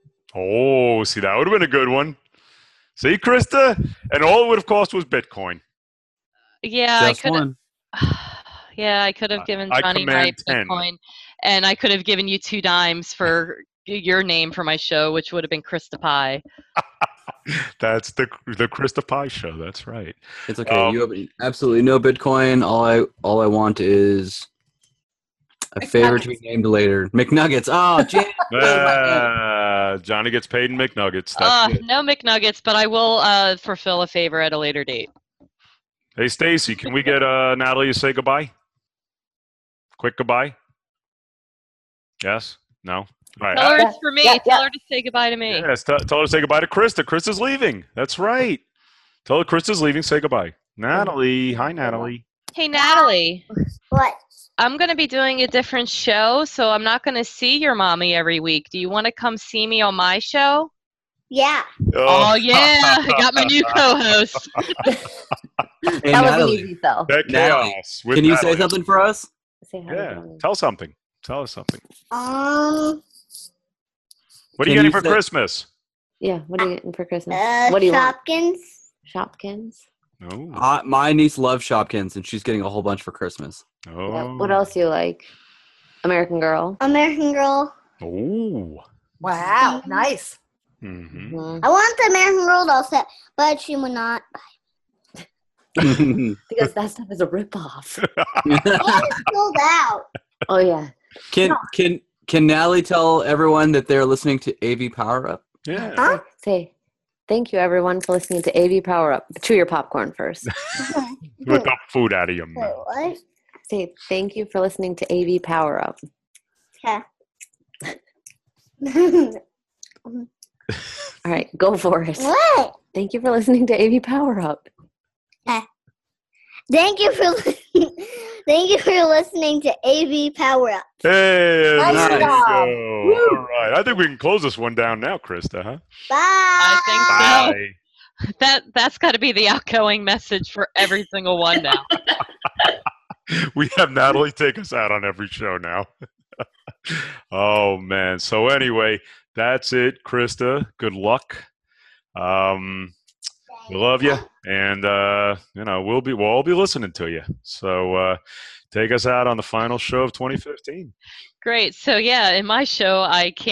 [SPEAKER 4] Oh, see, that would have been a good one. See, Krista? And all it would have cost was Bitcoin.
[SPEAKER 1] Yeah,
[SPEAKER 3] Just
[SPEAKER 1] I could.
[SPEAKER 3] one.
[SPEAKER 1] Yeah, I could have given
[SPEAKER 4] I
[SPEAKER 1] Johnny my
[SPEAKER 4] command ten.
[SPEAKER 1] Bitcoin, and I could have given you two dimes for your name for my show, which would have been Krista Pie.
[SPEAKER 4] That's the the Krista Pie show. That's right.
[SPEAKER 3] It's okay.
[SPEAKER 4] Um,
[SPEAKER 3] you have absolutely no Bitcoin. All I all I want is a favor to be named later. McNuggets. Oh, Jan.
[SPEAKER 4] Uh, Johnny gets paid in McNuggets. That's
[SPEAKER 1] Uh,
[SPEAKER 4] it.
[SPEAKER 1] no McNuggets, but I will uh, fulfill a favor at a later date.
[SPEAKER 4] Hey, Stacy, can we get uh, Natalie to say goodbye? Quick goodbye. Yes? No? All right.
[SPEAKER 1] Tell her
[SPEAKER 2] Yeah,
[SPEAKER 1] it's for me.
[SPEAKER 2] yeah,
[SPEAKER 1] Tell
[SPEAKER 2] yeah.
[SPEAKER 1] her to say goodbye to me.
[SPEAKER 4] Yes, t- tell her to say goodbye to Krista. Krista's leaving. That's right. Tell her Krista's leaving. Say goodbye. Natalie. Hi, Natalie.
[SPEAKER 1] Hey, Natalie.
[SPEAKER 9] What?
[SPEAKER 1] I'm going to be doing a different show, so I'm not going to see your mommy every week. Do you want to come see me on my show?
[SPEAKER 9] Yeah.
[SPEAKER 1] Oh, yeah. I got my new co-host.
[SPEAKER 3] Hey,
[SPEAKER 2] That was an
[SPEAKER 3] Natalie,
[SPEAKER 2] easy sell.
[SPEAKER 4] Tech
[SPEAKER 3] Natalie,
[SPEAKER 4] Chaos. with
[SPEAKER 3] can you say
[SPEAKER 4] Natalie.
[SPEAKER 3] something for us?
[SPEAKER 2] Say hi to
[SPEAKER 4] Yeah.
[SPEAKER 2] Johnny.
[SPEAKER 4] Tell something. Tell us something.
[SPEAKER 9] Um.
[SPEAKER 4] What are you
[SPEAKER 3] Can
[SPEAKER 4] getting
[SPEAKER 3] you
[SPEAKER 4] for
[SPEAKER 3] say-
[SPEAKER 4] Christmas?
[SPEAKER 2] Yeah, what are you getting for Christmas?
[SPEAKER 9] Uh,
[SPEAKER 2] what do you want?
[SPEAKER 9] Shopkins.
[SPEAKER 2] Shopkins.
[SPEAKER 4] Oh.
[SPEAKER 3] Uh, my niece loves Shopkins, and she's getting a whole bunch for Christmas.
[SPEAKER 4] Oh.
[SPEAKER 2] Yeah, what else do you like? American Girl.
[SPEAKER 9] American Girl.
[SPEAKER 4] Oh.
[SPEAKER 6] Wow, nice.
[SPEAKER 4] hmm
[SPEAKER 2] Mhm.
[SPEAKER 9] I want the American Girl doll set, but she would not.
[SPEAKER 2] Because that stuff is a ripoff.
[SPEAKER 9] It's sold out.
[SPEAKER 2] Oh yeah.
[SPEAKER 3] can can can Natalie tell everyone that they're listening to A V Power Up?
[SPEAKER 4] Yeah.
[SPEAKER 9] Huh?
[SPEAKER 2] Say thank you everyone for listening to A V Power Up. Chew your popcorn first.
[SPEAKER 4] With the food out of your
[SPEAKER 9] Wait,
[SPEAKER 4] mouth.
[SPEAKER 9] what?
[SPEAKER 2] Say thank you for listening to A V Power Up.
[SPEAKER 9] Okay.
[SPEAKER 2] All right, go for it.
[SPEAKER 9] What?
[SPEAKER 2] Thank you for listening to A V Power Up.
[SPEAKER 9] Thank you for listening. Thank you for listening to A V Power Up.
[SPEAKER 4] Hey,
[SPEAKER 6] Nice
[SPEAKER 4] there you
[SPEAKER 6] job.
[SPEAKER 4] go. All right. I think we can close this one down now, Krista, huh?
[SPEAKER 9] Bye.
[SPEAKER 1] I think so.
[SPEAKER 4] Bye.
[SPEAKER 1] That, that's got to be the outgoing message for every single one now.
[SPEAKER 4] We have Natalie take us out on every show now. Oh, man. So anyway, that's it, Krista. Good luck. Um, we love you. And, uh, you know, we'll be, we'll all be listening to you. So uh, take us out on the final show of twenty fifteen.
[SPEAKER 1] Great. So, yeah, in my show, I can't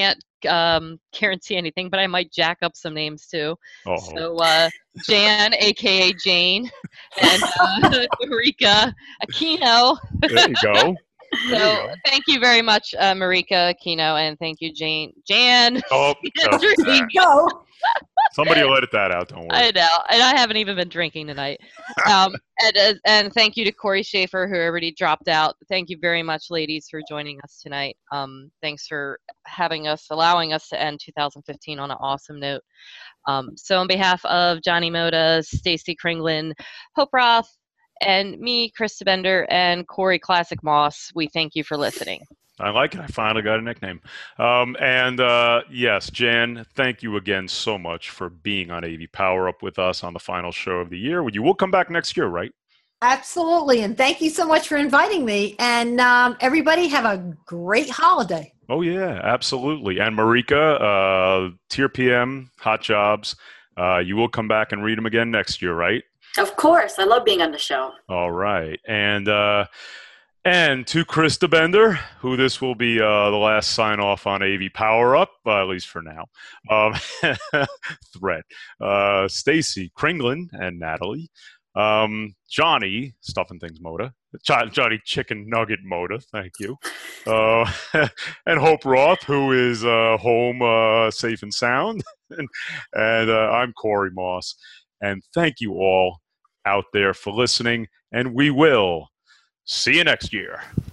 [SPEAKER 1] um, guarantee anything, but I might jack up some names too.
[SPEAKER 4] Oh.
[SPEAKER 1] So uh, Jan, aka Jane, and uh, Marika Aquino.
[SPEAKER 4] There you go.
[SPEAKER 1] So thank you very much, uh, Marika Aquino, and thank you, Jane. Jan.
[SPEAKER 4] Oh, no.
[SPEAKER 6] There you go.
[SPEAKER 4] Somebody will edit that out. Don't worry.
[SPEAKER 1] I know, and I haven't even been drinking tonight. Um, and, uh, and thank you to Corey Schaefer, who already dropped out. Thank you very much, ladies, for joining us tonight. Um, thanks for having us, allowing us to end two thousand fifteen on an awesome note. Um, so on behalf of Johnny Moda, Stacy Kringlin, Hope Roth, and me, Chris Bender, and Corey Classic Moss, we thank you for listening.
[SPEAKER 4] I like it. I finally got a nickname. Um, and uh, yes, Jan, thank you again so much for being on A V Power Up with us on the final show of the year. You will come back next year, right?
[SPEAKER 6] Absolutely. And thank you so much for inviting me. And um, everybody have a great holiday.
[SPEAKER 4] Oh, yeah, absolutely. And Marika, uh, Tier P M, Hot Jobs, uh, you will come back and read them again next year, right?
[SPEAKER 5] Of course. I love being on the show.
[SPEAKER 4] All right. And uh, and to Chris Bender, who this will be uh, the last sign off on A V Power Up, uh, at least for now. Um, threat. Uh, Stacy Kringlin and Natalie. Um, Johnny, Stuffing Things Moda. Johnny Chicken Nugget Moda, thank you. Uh, and Hope Roth, who is uh, home uh, safe and sound. and and uh, I'm Corey Moss. And thank you all out there for listening. And we will see you next year.